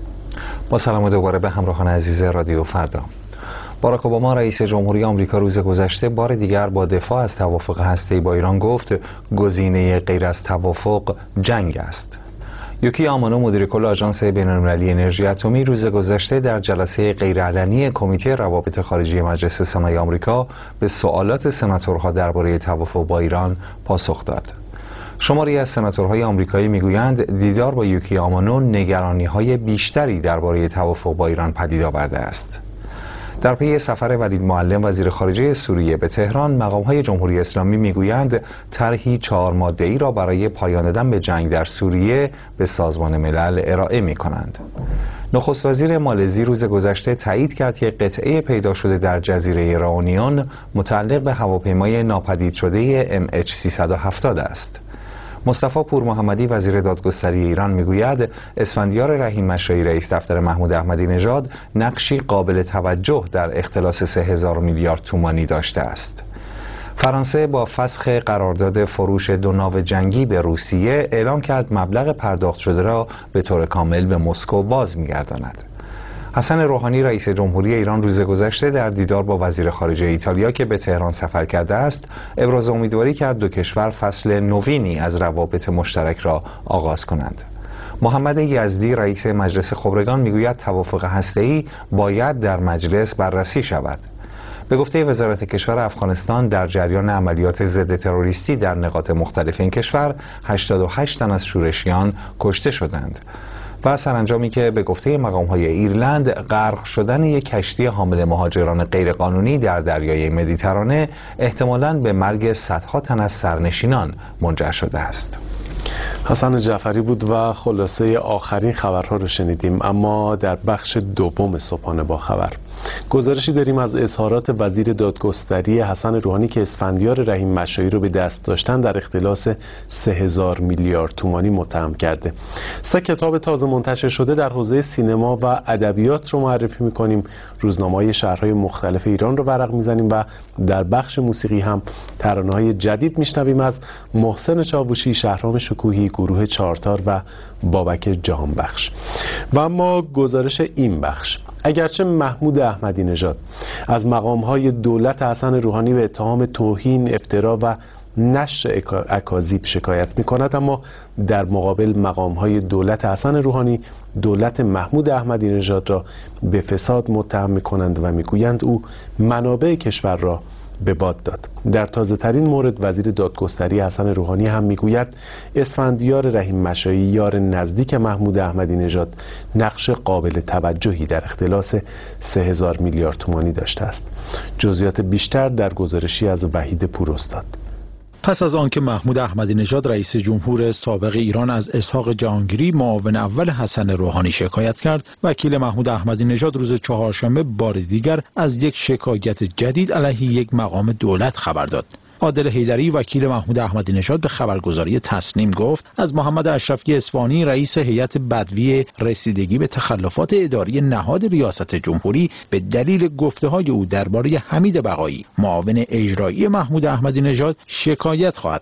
S3: با سلام دوباره به همراهان عزیز رادیو فردا. باراک اوباما رئیس جمهوری آمریکا روز گذشته بار دیگر با دفاع از توافق هسته‌ای با ایران گفت گزینه غیر از توافق جنگ است. یوکی آمانو مدیر کل آژانس بین‌المللی انرژی اتمی روز گذشته در جلسه غیرعلنی کمیته روابط خارجی مجلس سنای آمریکا به سوالات سناتورها درباره توافق با ایران پاسخ داد. شماری از سناتورهای آمریکایی میگویند دیدار با یوکی آمانو نگرانی‌های بیشتری درباره توافق با ایران پدید آورده است. در پی سفر ولید معلم وزیر خارجه سوریه به تهران، مقام‌های جمهوری اسلامی میگویند طرحی چهار ماده‌ای را برای پایان دادن به جنگ در سوریه به سازمان ملل ارائه می‌کنند. نخست وزیر مالزی روز گذشته تایید کرد که قطعه پیدا شده در جزیره رائونیون متعلق به هواپیمای ناپدید شده ام اچ سیصد و هفتاد است. مصطفی پور محمدی وزیر دادگستری ایران میگوید اسفندیار رحیم مشایی رئیس دفتر محمود احمدی نژاد نقشی قابل توجه در اختلاس سه هزار میلیارد تومانی داشته است. فرانسه با فسخ قرارداد فروش دو ناو جنگی به روسیه اعلام کرد مبلغ پرداخت شده را به طور کامل به مسکو باز می‌گرداند. حسن روحانی رئیس جمهوری ایران روز گذشته در دیدار با وزیر خارجه ایتالیا که به تهران سفر کرده است ابراز امیدواری کرد دو کشور فصل نوینی از روابط مشترک را آغاز کنند. محمد یزدی رئیس مجلس خبرگان میگوید توافق هسته‌ای باید در مجلس بررسی شود. به گفته وزارت کشور افغانستان در جریان عملیات ضد تروریستی در نقاط مختلف این کشور هشتاد و هشت تن از شورشیان کشته شدند. و سرانجامی که به گفته مقام‌های ایرلند غرق شدن یک کشتی حامل مهاجران غیرقانونی در دریای مدیترانه احتمالاً به مرگ صدها تن از سرنشینان منجر شده است.
S2: حسن جعفری بود و خلاصه آخرین خبرها رو شنیدیم. اما در بخش دوم صبحانه با خبر گزارشی داریم از اظهارات وزیر دادگستری حسن روحانی که اسفندیار رحیم مشایی رو به دست داشتن در اختلاس سه هزار میلیارد تومانی متهم کرده. سه کتاب تازه منتشر شده در حوزه سینما و ادبیات رو معرفی می‌کنیم. روزنامه‌های شهرهای مختلف ایران رو ورق می‌زنیم و در بخش موسیقی هم ترانه‌های جدید میشنویم از محسن چاووشی، شهرام شکوهی، گروه چارتار و بابک جهانبخش. و اما گزارش این بخش: اگرچه محمود احمدی نژاد از مقام‌های دولت حسن روحانی به اتهام توهین، افترا و نشر اکاذیب شکایت می‌کند، اما در مقابل مقام‌های دولت حسن روحانی دولت محمود احمدی نژاد را به فساد متهم می‌کنند و می‌گویند او منابع کشور را به باد داد. در تازه ترین مورد وزیر دادگستری حسن روحانی هم میگوید اسفندیار رحیم مشایی یار نزدیک محمود احمدی نژاد نقش قابل توجهی در اختلاس سه هزار میلیارد تومانی داشته است. جزئیات بیشتر در گزارشی از وحید پوراستاد.
S18: پس از آنکه محمود احمدی نژاد رئیس جمهور سابق ایران از اسحاق جهانگیری معاون اول حسن روحانی شکایت کرد، وکیل محمود احمدی نژاد روز چهارشنبه بار دیگر از یک شکایت جدید علیه یک مقام دولت خبر داد. عادل حیدری وکیل محمود احمدی نژاد به خبرگزاری تسنیم گفت از محمد اشرفی اصفهانی رئیس هیئت بدوی رسیدگی به تخلفات اداری نهاد ریاست جمهوری به دلیل گفته‌های او درباره حمید بقایی معاون اجرایی محمود احمدی نژاد شکایت خواهد کرد.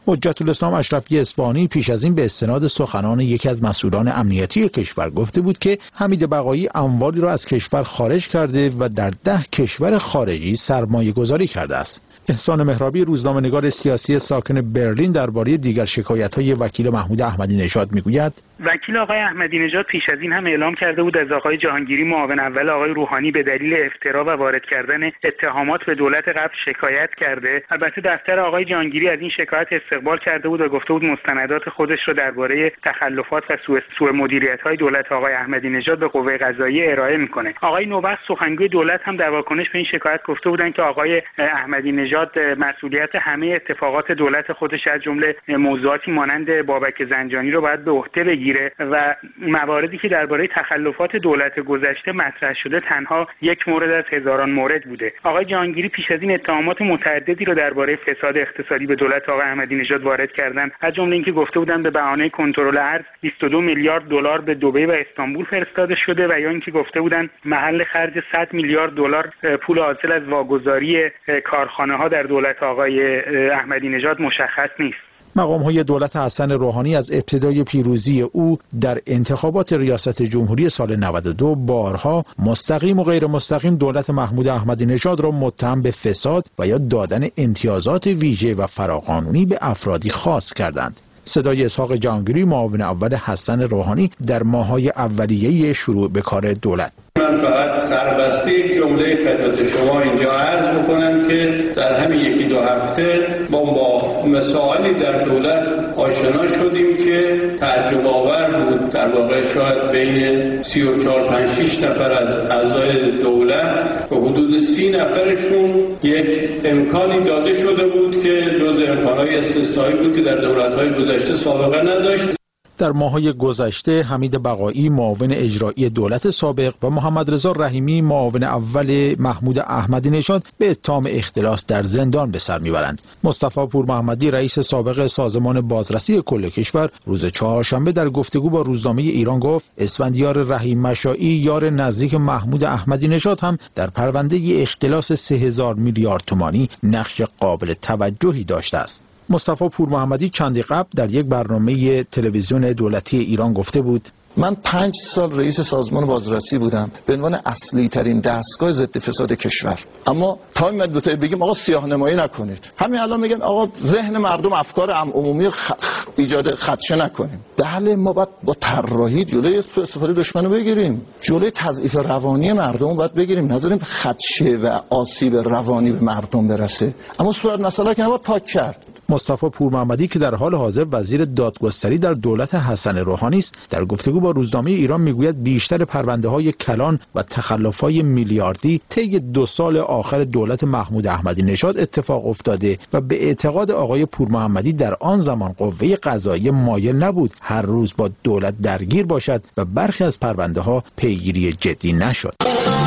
S18: حجت الاسلام اشرفی اصفهانی پیش از این به استناد سخنان یکی از مسئولان امنیتی کشور گفته بود که حمید بقایی اموالی را از کشور خارج کرده و در ده کشور خارجی سرمایه گذاری کرده است. احسان مهرابی روزنامه‌نگار سیاسی ساکن برلین درباره دیگر شکایت‌های وکیل محمود احمدی نژاد میگوید:
S19: وکیل آقای احمدی نژاد پیش از این هم اعلام کرده بود از آقای جهانگیری معاون اول آقای روحانی به دلیل افترا و وارد کردن اتهامات به دولت قبل شکایت کرده. البته دفتر آقای جهانگیری از این شکایت استقبال کرده بود و گفته بود مستندات خودش رو درباره تخلفات و سوء سوء مدیریت‌های دولت آقای احمدی نژاد به قوه قضاییه ارائه میکنه. آقای نوبخت سخنگوی دولت هم در واکنش به این شکایت گفته بودن که آقای احمدی نژاد مسئولیت همه اتفاقات دولت خودش از جمله موضوعاتی مانند بابک زنجانی رو باید به عهده بگیره و مواردی که درباره تخلفات دولت گذشته مطرح شده تنها یک مورد از هزاران مورد بوده. آقای جهانگیری پیش از این اتهامات متعددی رو درباره فساد اقتصادی به دولت آقای احمدی نژاد وارد کردن، از جمله اینکه گفته بودن به بهانه کنترل ارز بیست و دو میلیارد دلار به دبی و استانبول فرستاده شده و یا اینکه گفته بودن محل خرج صد میلیارد دلار پول حاصل از واگذاری کارخانه‌ها در دولت آقای احمدی نژاد مشخص نیست.
S18: مقام‌های دولت حسن روحانی از ابتدای پیروزی او در انتخابات ریاست جمهوری سال نود و دو بارها مستقیم و غیر مستقیم دولت محمود احمدی نژاد را متهم به فساد و یا دادن امتیازات ویژه و فراقانونی به افرادی خاص کردند. صدای اسحاق جهانگیری معاون اول حسن روحانی در ماه‌های اولیه شروع به کار دولت.
S20: من فقط سربسته یک جمله خدمت شما اینجا عرض میکنم که در همین یکی دو هفته ما با مسائلی در دولت آشنا شدیم که تعجب آور بود. در واقع شاید بین سی و چهار پنج شش نفر از اعضای دولت به حدود سی نفرشون یک امکانی داده شده بود که جز امکانهای استثنایی بود که در دولت‌های گذشته سابقه نداشت.
S18: در ماه‌های گذشته حمید بقایی معاون اجرایی دولت سابق و محمد رضا رحیمی معاون اول محمود احمدی نژاد به اتهام اختلاس در زندان به سر میبرند. مصطفی پور محمدی رئیس سابق سازمان بازرسی کل کشور روز چهارشنبه در گفتگو با روزنامه ایران گفت اسفندیار رحیم مشائی یار نزدیک محمود احمدی نژاد هم در پرونده اختلاس سه هزار میلیارد تومانی نقش قابل توجهی داشته است. مصطفی پور محمدی چندی قبل در یک برنامه تلویزیون دولتی ایران گفته بود:
S21: من پنج سال رئیس سازمان بازرسی بودم به عنوان اصلی ترین دستگاه ضد فساد کشور، اما تا این مدت بگیم آقا سیاه نمایی نکنید، همین الان میگن آقا ذهن مردم افکار عام عمومی خ... ایجاد خدشه نکنیم. بله ما باید با طراحی جلوی سوء استفاده دشمنو بگیریم، جلوی تضعیف روانی مردم باید بگیریم، نذاریم خدشه و آسیب روانی به مردم برسه، اما صورت مسئله که نباید پاک کرد.
S18: مصطفی پور محمدی که در حال حاضر وزیر دادگستری در دولت حسن روحانی است در گفتگو با روزنامه ایران میگوید بیشتر پرونده‌های کلان و تخلف‌های میلیاردی طی دو سال آخر دولت محمود احمدی نژاد اتفاق افتاده و به اعتقاد آقای پور محمدی در آن زمان قوه قضاییه مایل نبود هر روز با دولت درگیر باشد و برخی از پرونده‌ها پیگیری جدی نشد.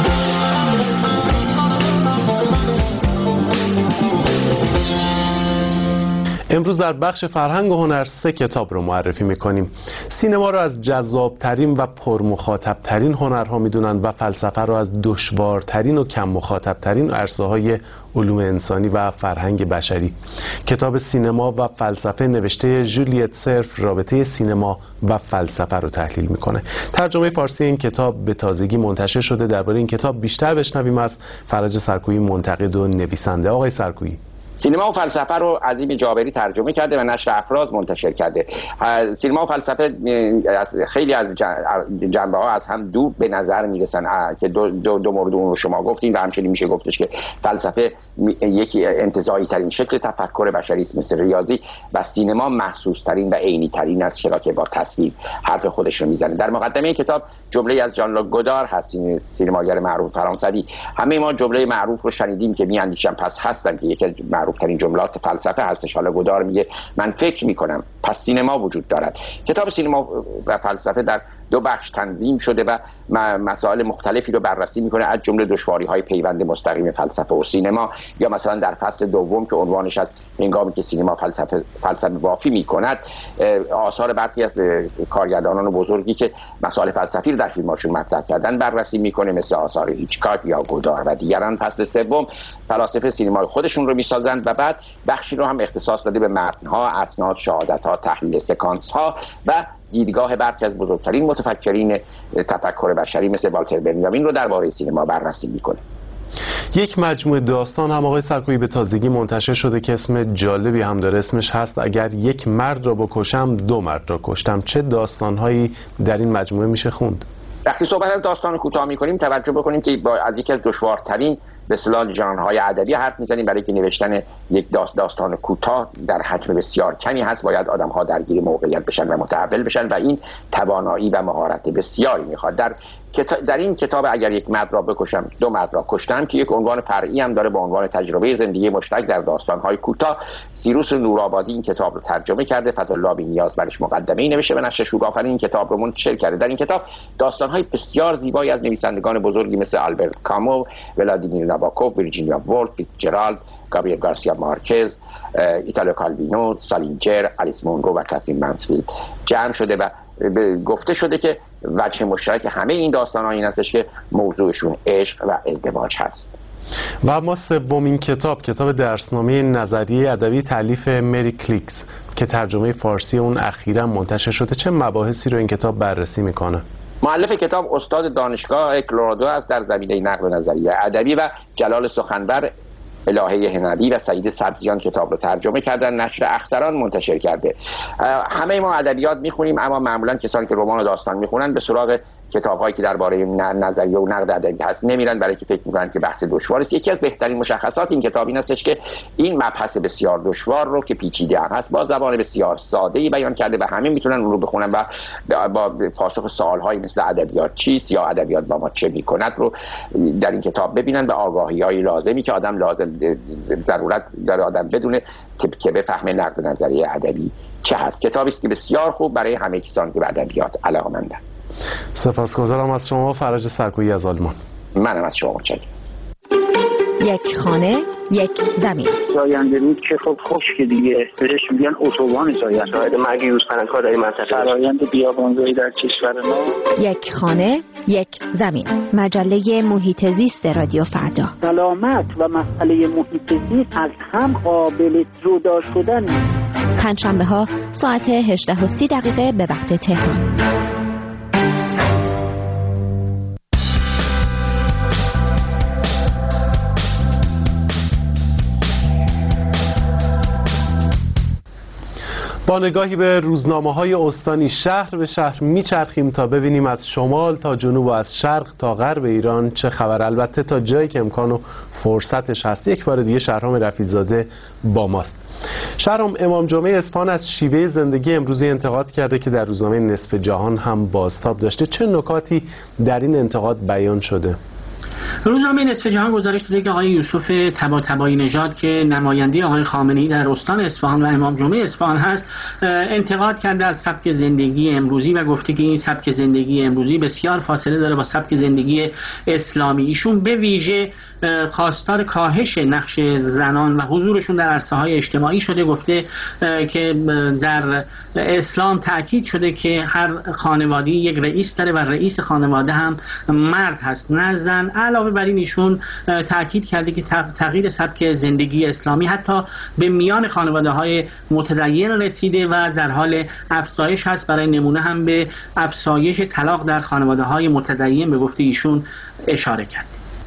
S2: امروز در بخش فرهنگ و هنر سه کتاب رو معرفی میکنیم. سینما رو از جذابترین و پرمخاطبترین هنرها میدونن و فلسفه رو از دشوارترین و کم مخاطبترین عرصه‌های علوم انسانی و فرهنگ بشری. کتاب سینما و فلسفه نوشته جولیت سرف رابطه سینما و فلسفه رو تحلیل میکنه. ترجمه فارسی این کتاب به تازگی منتشر شده. درباره این کتاب بیشتر بشنویم از فرج سرکویی، منتقد و نویسنده. آقای سرکویی.
S22: سینما و فلسفه رو عظیم جابری ترجمه کرده و نشر افراز منتشر کرده. سینما و فلسفه خیلی از جنبه ها از هم دور به نظر میرسن که دو, دو, دو مورد اون رو شما گفتین و همچنین میشه گفتش که فلسفه یکی انتزاعی ترین شکل تفکر بشری است مثل ریاضی و سینما محسوس ترین و عینی ترین است چرا که با تصویر حرف خودش رو میزنه. در مقدمه کتاب جمله از ژان لاک گودار هست، سینماگر معروف فرانسوی. همه ما جمله معروف رو شنیدیم که میاندیشم پس هستن که یکی معروفترین جملات فلسفه هستش. حالا گودار میگه من فکر میکنم پس سینما وجود دارد. کتاب سینما و فلسفه در دو بخش تنظیم شده و مسائل مختلفی رو بررسی میکنه از جمله دشواری‌های پیوند مستقیم فلسفه و سینما، یا مثلا در فصل دوم که عنوانش از هنگامی که سینما فلسفه فلسفه وافی میکند آثار برخی از کارگردانان بزرگی که مسائل فلسفی رو در فیلماشون مطرح کردن بررسی میکنه مثل آثار هیچکاک یا گودار و دیگران. فصل سوم فلاسفه سینمای خودشون رو میسازن میکنند و بعد بخشی رو هم اختصاص داده به متن‌ها، اسناد، شهادت‌ها، تحلیل سکانس‌ها و دیدگاه برخی از بزرگترین متفکرین تفکر بشری مثل والتر بنیامین رو درباره سینما بررسی میکنه.
S2: یک مجموعه داستان هم آقای سرکویی به تازگی منتشر شده که اسم جالبی هم داره، اسمش هست اگر یک مرد را بکشم دو مرد را کشتم. چه داستانهایی در این مجموعه میشه خوند؟
S22: وقتی صحبت از داستان کوتاه میکنیم توجه بکنیم که با از یکی از دشوارترین به اصطلاح ژانرهای ادبی حرف میزنیم. برای که نوشتن یک داستان کوتاه در حجم بسیار کمی هست، باید آدم‌ها درگیر موقعیت بشن و متحول بشن و این توانایی و مهارت بسیاری میخواد. در در این کتاب اگر یک مرد را بکشم دو مرد را کشتم که یک عنوان فرعی هم داره با عنوان تجربه زندگی مشترک در داستان‌های کوتاه، سیروس نورآبادی این کتاب رو ترجمه کرده، فتح‌الله بینیاز برش مقدمه‌ای نوشته و نشر شورآفرین این کتاب رو منتشر کرده. در این کتاب داستان‌های بسیار زیبایی از نویسندگان بزرگی مثل آلبرت کامو، ولادیمیر ناباکوف، ویرجینیا وولف، فیتزجرالد، گابریل گارسیا مارکز، ایتالو کالوینو، سالینجر، آلیس مونرو و کاترین مانسفیلد جمع شده و گفته شده که وجه مشترک همه این داستان‌ها این هستش که موضوعشون عشق و ازدواج هست.
S2: و اما سومین کتاب، کتاب درسنامه نظریه ادبی تالیف مری کلیکس که ترجمه فارسی اون اخیراً منتشر شده، چه مباحثی رو این کتاب بررسی میکنه؟
S22: مؤلف کتاب استاد دانشگاه کلرادو است در زمینه نقد نظریه ادبی و جلال سخنور الهه هنری و سعید سبزیان کتاب رو ترجمه کردن، نشر اختران منتشر کرده. همه ما ادبیات میخونیم اما معمولا کسانی که رمان و داستان میخونن به سراغ کتاب‌هایی که درباره نظریه و نقد ادبی هست نمیرن، برای که فکر میکنن که بحث دشواری است. یکی از بهترین مشخصات این کتاب این هستش که این مبحث بسیار دشوار رو که پیچیده هم هست با زبان بسیار ساده‌ای بیان کرده و همه میتونن اون رو بخونن و با پاسخ سوال‌هایی مثل ادبیات چیست یا ادبیات با ما چه میکند رو در این کتاب ببینن و آگاهی‌های لازمی که آدم لازم ضرورت داره آدم بدونه که که بفهمه نقد نظریه ادبی چه هست. کتابی است که بسیار خوب برای همه کسانی که به ادبیات علاقه‌مندند.
S2: سپاسگزارم از شما فرج سرکویی از آلمان.
S22: منم از شما متشکرم.
S1: یک خانه یک زمین.
S4: زاینده رود که خب خشک دیگه، بهش میگن اتوبان زاینده. شاهد مرگ یوزپلنگ‌ها در این منطقه. فرآیند بیابانزایی در کشور ما.
S1: یک خانه یک زمین. مجله محیط زیست رادیو فردا.
S23: سلامت و مسئله محیط زیست از هم قابل جدا شدن.
S1: پنجشنبه ها ساعت هجده و سی دقیقه به وقت تهران.
S2: با نگاهی به روزنامه‌های استانی شهر به شهر میچرخیم تا ببینیم از شمال تا جنوب و از شرق تا غرب ایران چه خبر، البته تا جایی که امکان و فرصتش هست. یک بار دیگه شهرام رفیع‌زاده با ماست. شهرام، امام جمعه اصفهان از شیوه زندگی امروزی انتقاد کرده که در روزنامه نصف جهان هم بازتاب داشته. چه نکاتی در این انتقاد بیان شده؟
S16: روزنامه نصف جهان گزارش داده که آقای یوسف طباطبایی نژاد که نماینده آقای خامنه‌ای در استان اصفهان و امام جمعه اصفهان هست انتقاد کرده از سبک زندگی امروزی و گفته که این سبک زندگی امروزی بسیار فاصله داره با سبک زندگی اسلامی. ایشون به ویژه خواستار کاهش نقش زنان و حضورشون در عرصه‌های اجتماعی شده. گفته که در اسلام تأکید شده که هر خانواده یک رئیس داره و رئیس خانواده هم مرد هست نه زن. علاوه بر این ایشون تأکید کرده که تغییر سبک زندگی اسلامی حتی به میان خانواده‌های متدین رسیده و در حال افزایش هست. برای نمونه هم به افزایش طلاق در خانواده‌های متدین به گفته ایشون اشاره کرد.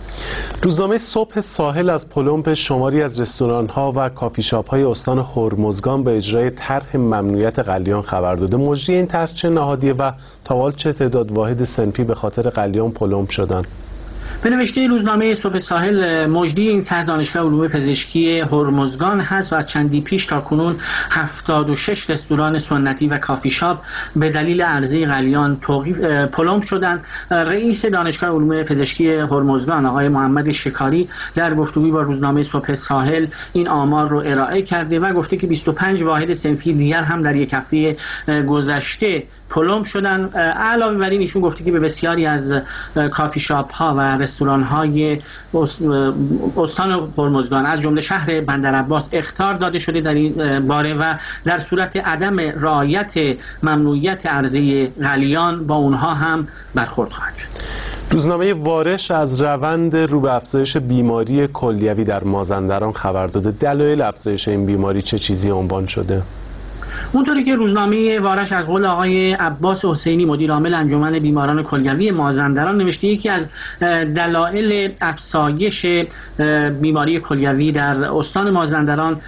S2: روزنامه صبح ساحل از پلمپ شماری از رستوران‌ها و کافی شاپ‌های استان هرمزگان به اجرای طرح ممنوعیت قلیان خبر داده. مجری این طرح چه نهادیه و تا حال چه تعداد واحد صنفی به خاطر قلیان پلمپ شدن؟
S16: به نوشته روزنامه صبح ساحل، مجری این طرح دانشگاه علوم پزشکی هرمزگان هست و از چندی پیش تا کنون هفتاد و شش رستوران سنتی و کافی شاپ به دلیل عرضه قلیان توقیف پلمپ شدند. رئیس دانشگاه علوم پزشکی هرمزگان آقای محمد شکاری در گفتگوی با روزنامه صبح ساحل این آمار رو ارائه کرده و گفته که بیست و پنج واحد صنفی دیگر هم در یک هفته گذشته پلمپ شدن. علاوه بر این ایشون گفته که به بسیاری از کافی شاپ ها و رستوران های استان هرمزگان از جمله شهر بندرعباس اخطار داده شده در این باره و در صورت عدم رعایت ممنوعیت عرضه قلیان با اونها هم برخورد خواهد شد.
S2: روزنامه وارش از روند رو به افزایش بیماری کلیوی در مازندران خبر داده. دلایل افزایش این بیماری چه چیزی عنوان شده؟
S16: اونطوری که روزنامه وارش از قول آقای عباس حسینی مدیر عامل انجمن بیماران کلیوی مازندران نوشته یکی از دلایل افزایش بیماری کلیوی در استان مازندران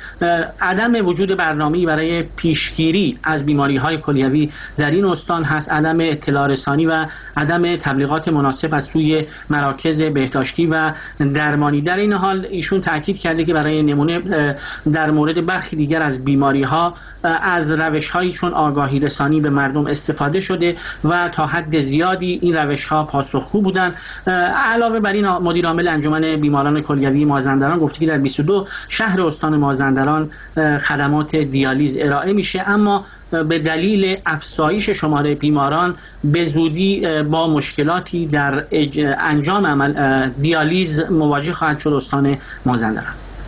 S16: عدم وجود برنامه‌ای برای پیشگیری از بیماری‌های کلیوی در این استان هست، عدم اطلاع رسانی و عدم تبلیغات مناسب از سوی مراکز بهداشتی و درمانی. در این حال ایشون تاکید کرده که برای نمونه در مورد برخی دیگر از بیماری‌ها از روش‌هایی چون آگاهی رسانی به مردم استفاده شده و تا حد زیادی این روش‌ها پاسخگو بودند. علاوه بر این مدیر عامل انجمن بیماران کلیوی مازندران گفته که در بیست و دو شهر استان مازندران خدمات دیالیز ارائه میشه، اما به دلیل افزایش شماره بیماران به زودی با مشکلاتی در انجام عمل دیالیز مواجه خواهد شد استان مازندران.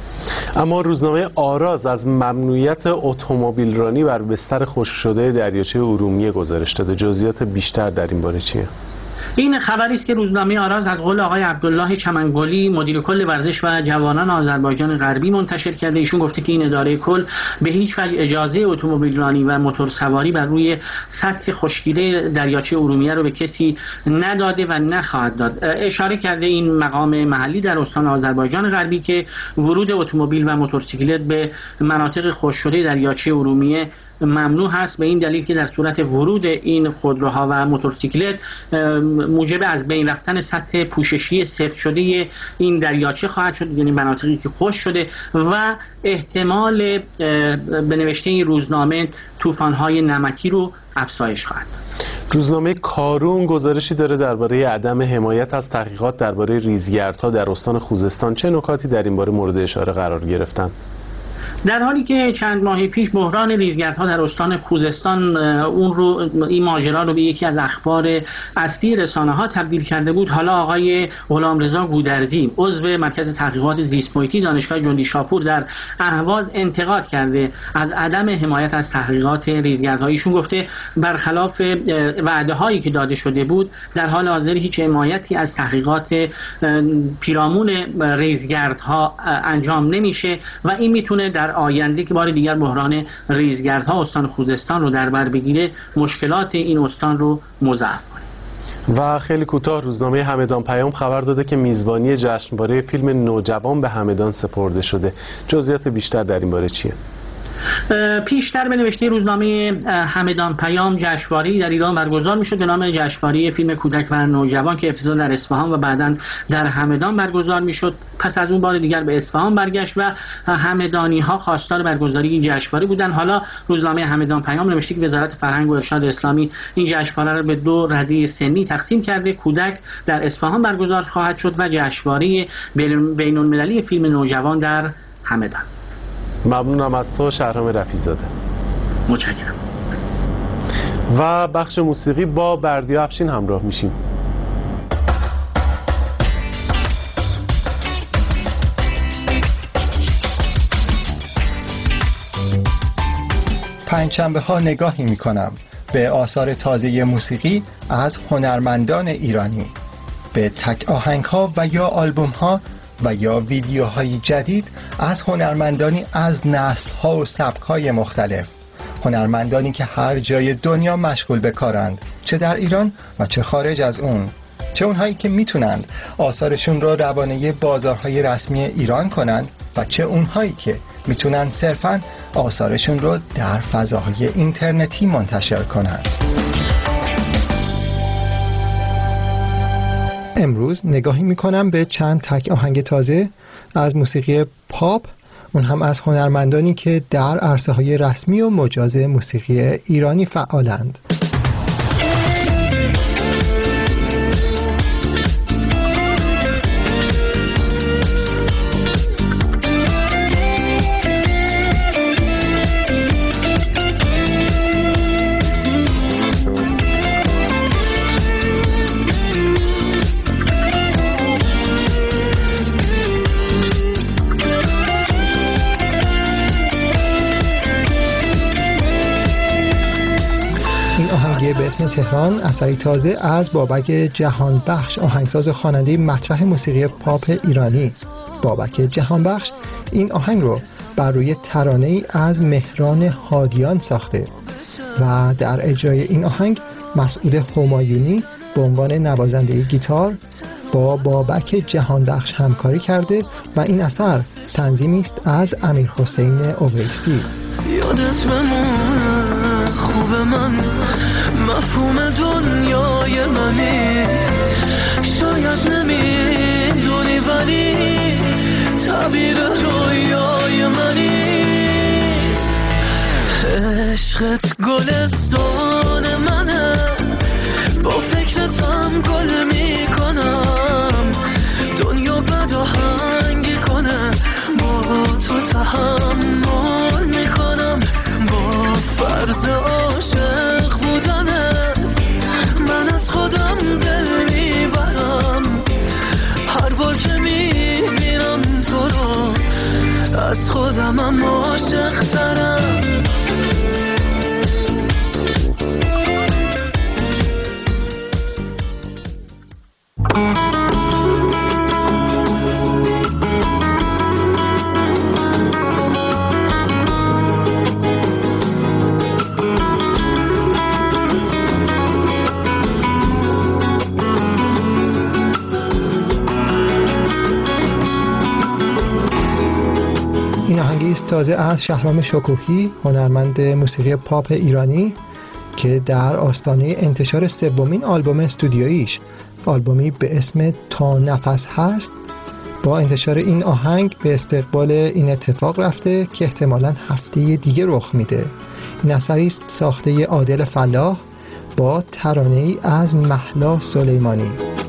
S2: اما روزنامه آراز از ممنوعیت اتومبیل رانی بر بستر خشک شده دریاچه ارومیه گزارش داده. جزئیات بیشتر در این باره چیه؟
S16: این خبری است که روزنامه آراز از قول آقای عبدالله چمنگلی مدیر کل ورزش و جوانان آذربایجان غربی منتشر کرده. ایشون گفته که این اداره کل به هیچ وجه اجازه اتومبیل رانی و موتور سواری بر روی سطح خشکیده دریاچه ارومیه رو به کسی نداده و نخواهد داد. اشاره کرده این مقام محلی در استان آذربایجان غربی که ورود اتومبیل و موتورسیکلت به مناطق خشک شده دریاچه ارومیه ممنوع هست، به این دلیل که در صورت ورود این خودروها و موتورسیکلت موجب از بین رفتن سطح پوششی سفت شده این دریاچه خواهد شد، یعنی مناطقی که خشک شده و احتمال به نوشته این روزنامه طوفان‌های نمکی رو افزایش خواهد داد.
S2: روزنامه کارون گزارشی داره درباره عدم حمایت از تحقیقات درباره ریزگردها در استان خوزستان. چه نکاتی در این باره مورد اشاره قرار گرفتن؟
S16: در حالی که چند ماه پیش بحران ریزگردها در استان خوزستان اون رو این ماجرا رو به یکی از اخبار اصلی رسانه‌ها تبدیل کرده بود، حالا آقای غلامرضا گودرزی عضو مرکز تحقیقات زیست محیطی دانشگاه جندی شاپور در اهواز انتقاد کرده از عدم حمایت از تحقیقات ریزگردها. ایشون گفته برخلاف وعده‌هایی که داده شده بود در حال حاضر هیچ حمایتی از تحقیقات پیرامون ریزگردها انجام نمیشه و این میتونه در آینده که بار دیگر بحران ریزگردها استان خوزستان رو در بر بگیره مشکلات این استان رو مضاعف کنه.
S2: و خیلی کوتاه روزنامه همدان پیام خبر داده که میزبانی جشنواره فیلم نوجوان به همدان سپرده شده. جزئیات بیشتر در این باره چیه؟
S16: پیشتر به نوشته روزنامه همدان پیام جشنواره‌ای در ایران برگزار می‌شد به نام جشنواره فیلم کودک و نوجوان که ابتدا در اصفهان و بعداً در همدان برگزار می‌شد. پس از اون بار دیگر به اصفهان برگشت و همدانی‌ها خواستار برگزاری این جشنواره بودند. حالا روزنامه همدان پیام نوشته که وزارت فرهنگ و ارشاد اسلامی این جشنواره را به دو رده سنی تقسیم کرده. کودک در اصفهان برگزار خواهد شد و جشنواره بین‌المللی فیلم نوجوان در همدان.
S2: ممنونم از تو شهرام رفیع‌زاده.
S16: متشکرم.
S2: و بخش موسیقی با بردیا افشین همراه میشیم.
S6: پنجشنبه ها نگاهی میکنم به آثار تازه موسیقی از هنرمندان ایرانی، به تک آهنگ ها و یا آلبوم ها و یا ویدیوهای جدید از هنرمندانی از نسل‌ها و سبک‌های مختلف، هنرمندانی که هر جای دنیا مشغول به کارند، چه در ایران و چه خارج از اون، چه اونهایی که میتونند آثارشون رو روانه بازارهای رسمی ایران کنند و چه اونهایی که میتونن صرفاً آثارشون رو در فضاهای اینترنتی منتشر کنند. امروز نگاهی میکنم به چند تک آهنگ تازه از موسیقی پاپ، اون هم از هنرمندانی که در عرصه های رسمی و مجاز موسیقی ایرانی فعالند. این آهنگ به اسم تهران اثری تازه از بابک جهانبخش، آهنگساز و خواننده مطرح موسیقی پاپ ایرانی. بابک جهانبخش این آهنگ رو بر روی ترانه‌ای از مهران هادیان ساخته و در اجرای این آهنگ مسعود همایونی به عنوان نوازنده گیتار با بابک جهانبخش همکاری کرده و این اثر تنظیمی است از امیر حسین اویسی.
S7: یادت بمونه خوب من مفهوم دنیای منی، شاید نمیدونی ولی تعبیر رویای منی، عشقت گلستان منه، با فکرتم گل میکنم، دنیا بد آهنگی کنه با تو تحمل میکنم، با فرض عاشق بودنت من از خودم دل میبرم، هر بار که میبینم تو رو از خودمم عاشق ترم.
S6: تازه از شهرام شکوهی، هنرمند موسیقی پاپ ایرانی که در آستانه انتشار سومین آلبوم استودیویش، آلبومی به اسم تا نفس هست، با انتشار این آهنگ به استقبال این اتفاق رفته که احتمالاً هفته دیگه رخ میده. این اثری است ساخته عادل فلاح با ترانه‌ای از مهلا سلیمانی.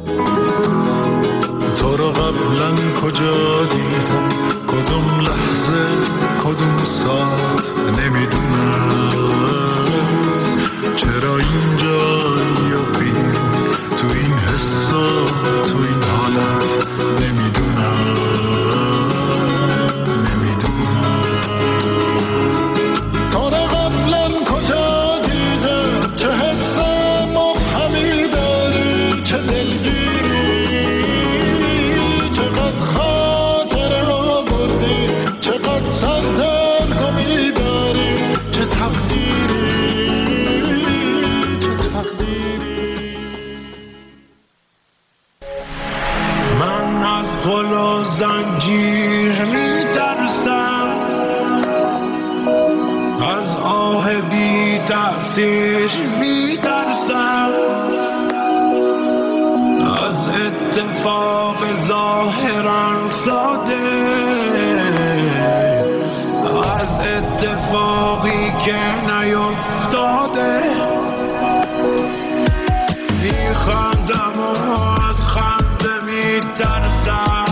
S8: تو رو قبلا کجا دیدم، کدوم لحظه کدوم ساعت نمیدونم، چرا اینجا یا بیرون تو این حسا تو این حالت نمیدونم نمیدونم تو رو قبلا کجا دیدم، چه حس مبهمی داری، چه دلگیری، چقدر خاطر رو بردی، چقدر سردر گمی داری، چه تقدیری چه تقدیری. من از قل و زنجیر میترسم، از آه بی تأثیر میترسم، از اتفاق ظاهرا ساده، از اتفاقی که نیفتاده، میخندم و از خنده میترسم،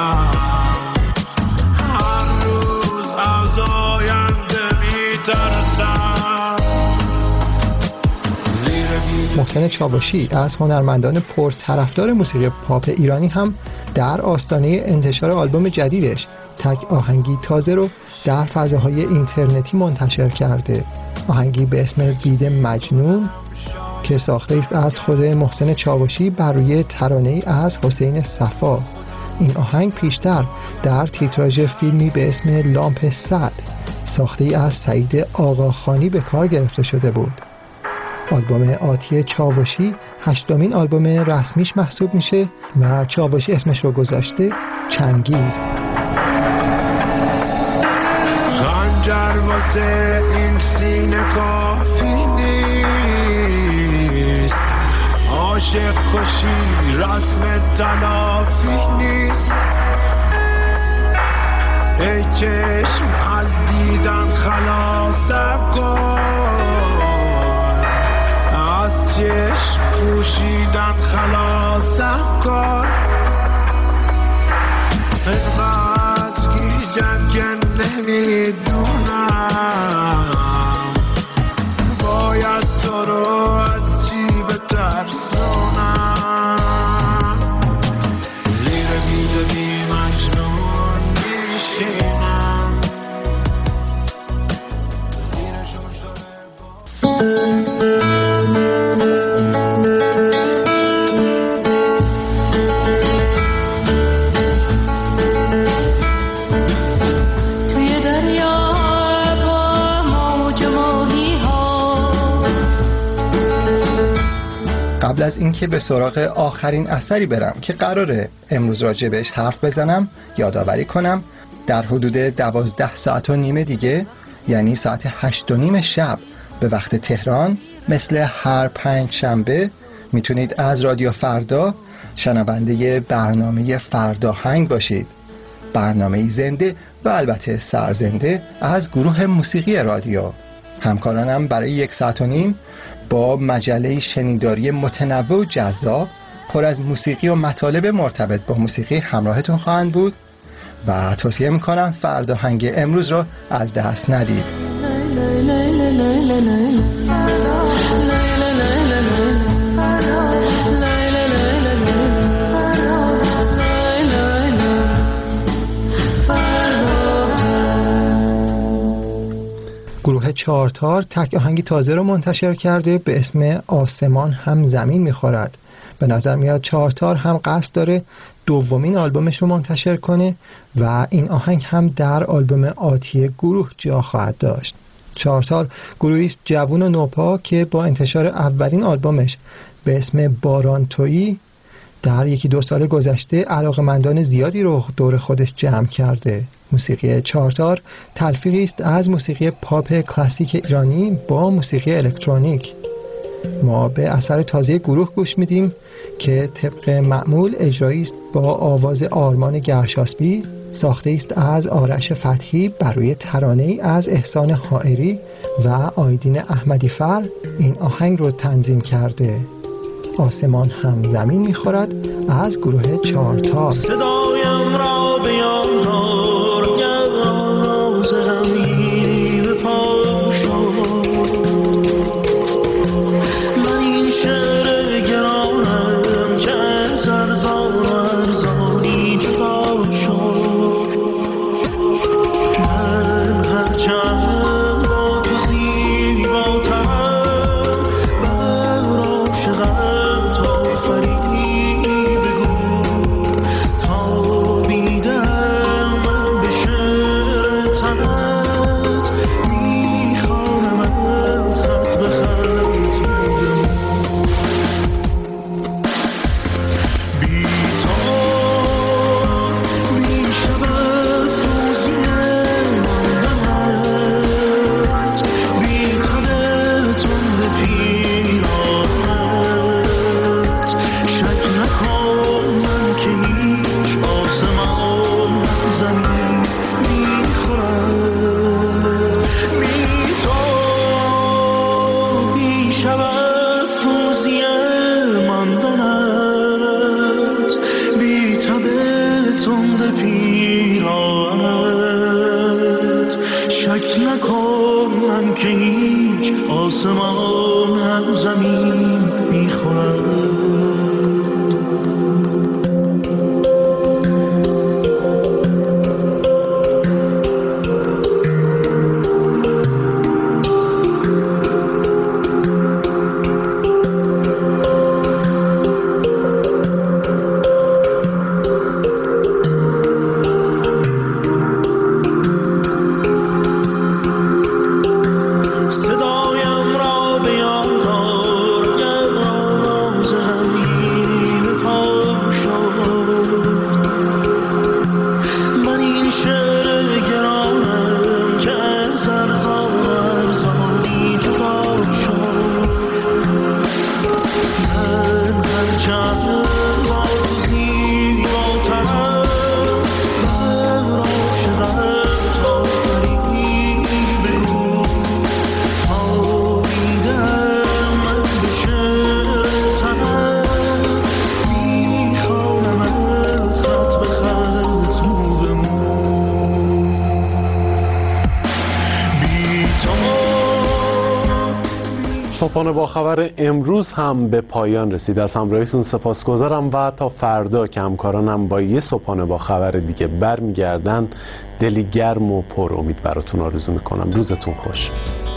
S8: هر روز از آینده میترسم.
S6: محسن چاوشی از هنرمندان پرطرفدار موسیقی پاپ ایرانی هم در آستانه انتشار آلبوم جدیدش تک آهنگی تازه رو در فضاهای اینترنتی منتشر کرده. آهنگی به اسم بید مجنون که ساخته است از خود محسن چاوشی بر روی ترانه‌ای از حسین صفا. این آهنگ پیشتر در تیتراژ فیلمی به اسم لامپ صد ساخته ای از سعید آقاخانی به کار گرفته شده بود. آلبوم آتی چاوشی هشتمین آلبوم رسمیش محسوب میشه و چاوشی اسمش رو گذاشته چنگیز.
S8: خنجر واسه این سینه کافی نیست، عاشق کشی رسم تلافی نیست، ای چشم از دیدن خلاصم کن، از چشم پوشیدن خلاصم کن، اینقدر گیجم که نمیدونم باید تو رو از چی بترسونم، زیر بید بی مجنون میشینم، زیر شرشره با
S6: قبل از اینکه به سراغ آخرین اثری برم که قراره امروز راجع بهش حرف بزنم، یادآوری کنم در حدود دوازده ساعت و نیم دیگه، یعنی ساعت هشت و نیم شب به وقت تهران، مثل هر پنج شنبه میتونید از رادیو فردا شنونده برنامه فرداهنگ باشید. برنامه زنده و البته سرزنده از گروه موسیقی رادیو. همکارانم برای یک ساعت و نیم با مجله شنیداری متنوع و جذاب پر از موسیقی و مطالب مرتبط با موسیقی همراهتون خواهند بود و توصیه میکنم فرداهنگ امروز رو از دست ندید. گروه چهارتار تک آهنگی تازه رو منتشر کرده به اسم آسمان هم زمین میخورد. به نظر میاد چهارتار هم قصد داره دومین آلبومش رو منتشر کنه و این آهنگ هم در آلبوم آتی گروه جا خواهد داشت. چهارتار گروهی است جوون و نوپا که با انتشار اولین آلبومش به اسم باران تویی در یکی دو سال گذشته علاقه‌مندان زیادی رو دور خودش جمع کرده. موسیقی چهارتار تلفیقی است از موسیقی پاپ کلاسیک ایرانی با موسیقی الکترونیک. ما به اثر تازه گروه گوش میدیم که طبق معمول اجرایی است با آواز آرمان گرشاسبی، ساخته است از آرش فتحی بر روی ترانه‌ای از احسان حائری و آیدین احمدی فر این آهنگ رو تنظیم کرده. آسمان هم زمین میخورد از گروه چهارتار.
S7: صدایم را بیان دار گراز همی به پا شد، من این شعر گرانم که سرزار ارزانی چپا شد، من هرچند با تو زیباترم بر عاشقم تا فریدی بگو تا بیدم من به شعر تنت میخوانم خط به خط بی تو میشود روزی ماندنت، بی تنتون به پیرانت، شک نکن من که هیچ آسمان زمین میخورد، بی تو میشود روزی ماندنت، بی تب تند پیرانت، شک نکن من که هیچ آسمان هم زمین میخورد. صدایم را بیان دار گراز همی به پا شد، من این شعر گرانم که زرزار ارزانی چپا شد، من هرچند با تو زیباترم بر عاشقم تا فریدی بگو تا بیدم من به شعر تنت میخوانمت خط به خط مو به مو، بی تو
S2: صبحانه با خبر امروز هم به پایان رسید. از همراهیتون سپاسگزارم و تا فردا که همکارانم با یه صبحانه با خبر دیگه برمیگردن دلی گرم و پر امید براتون آرزو میکنم. روزتون خوش.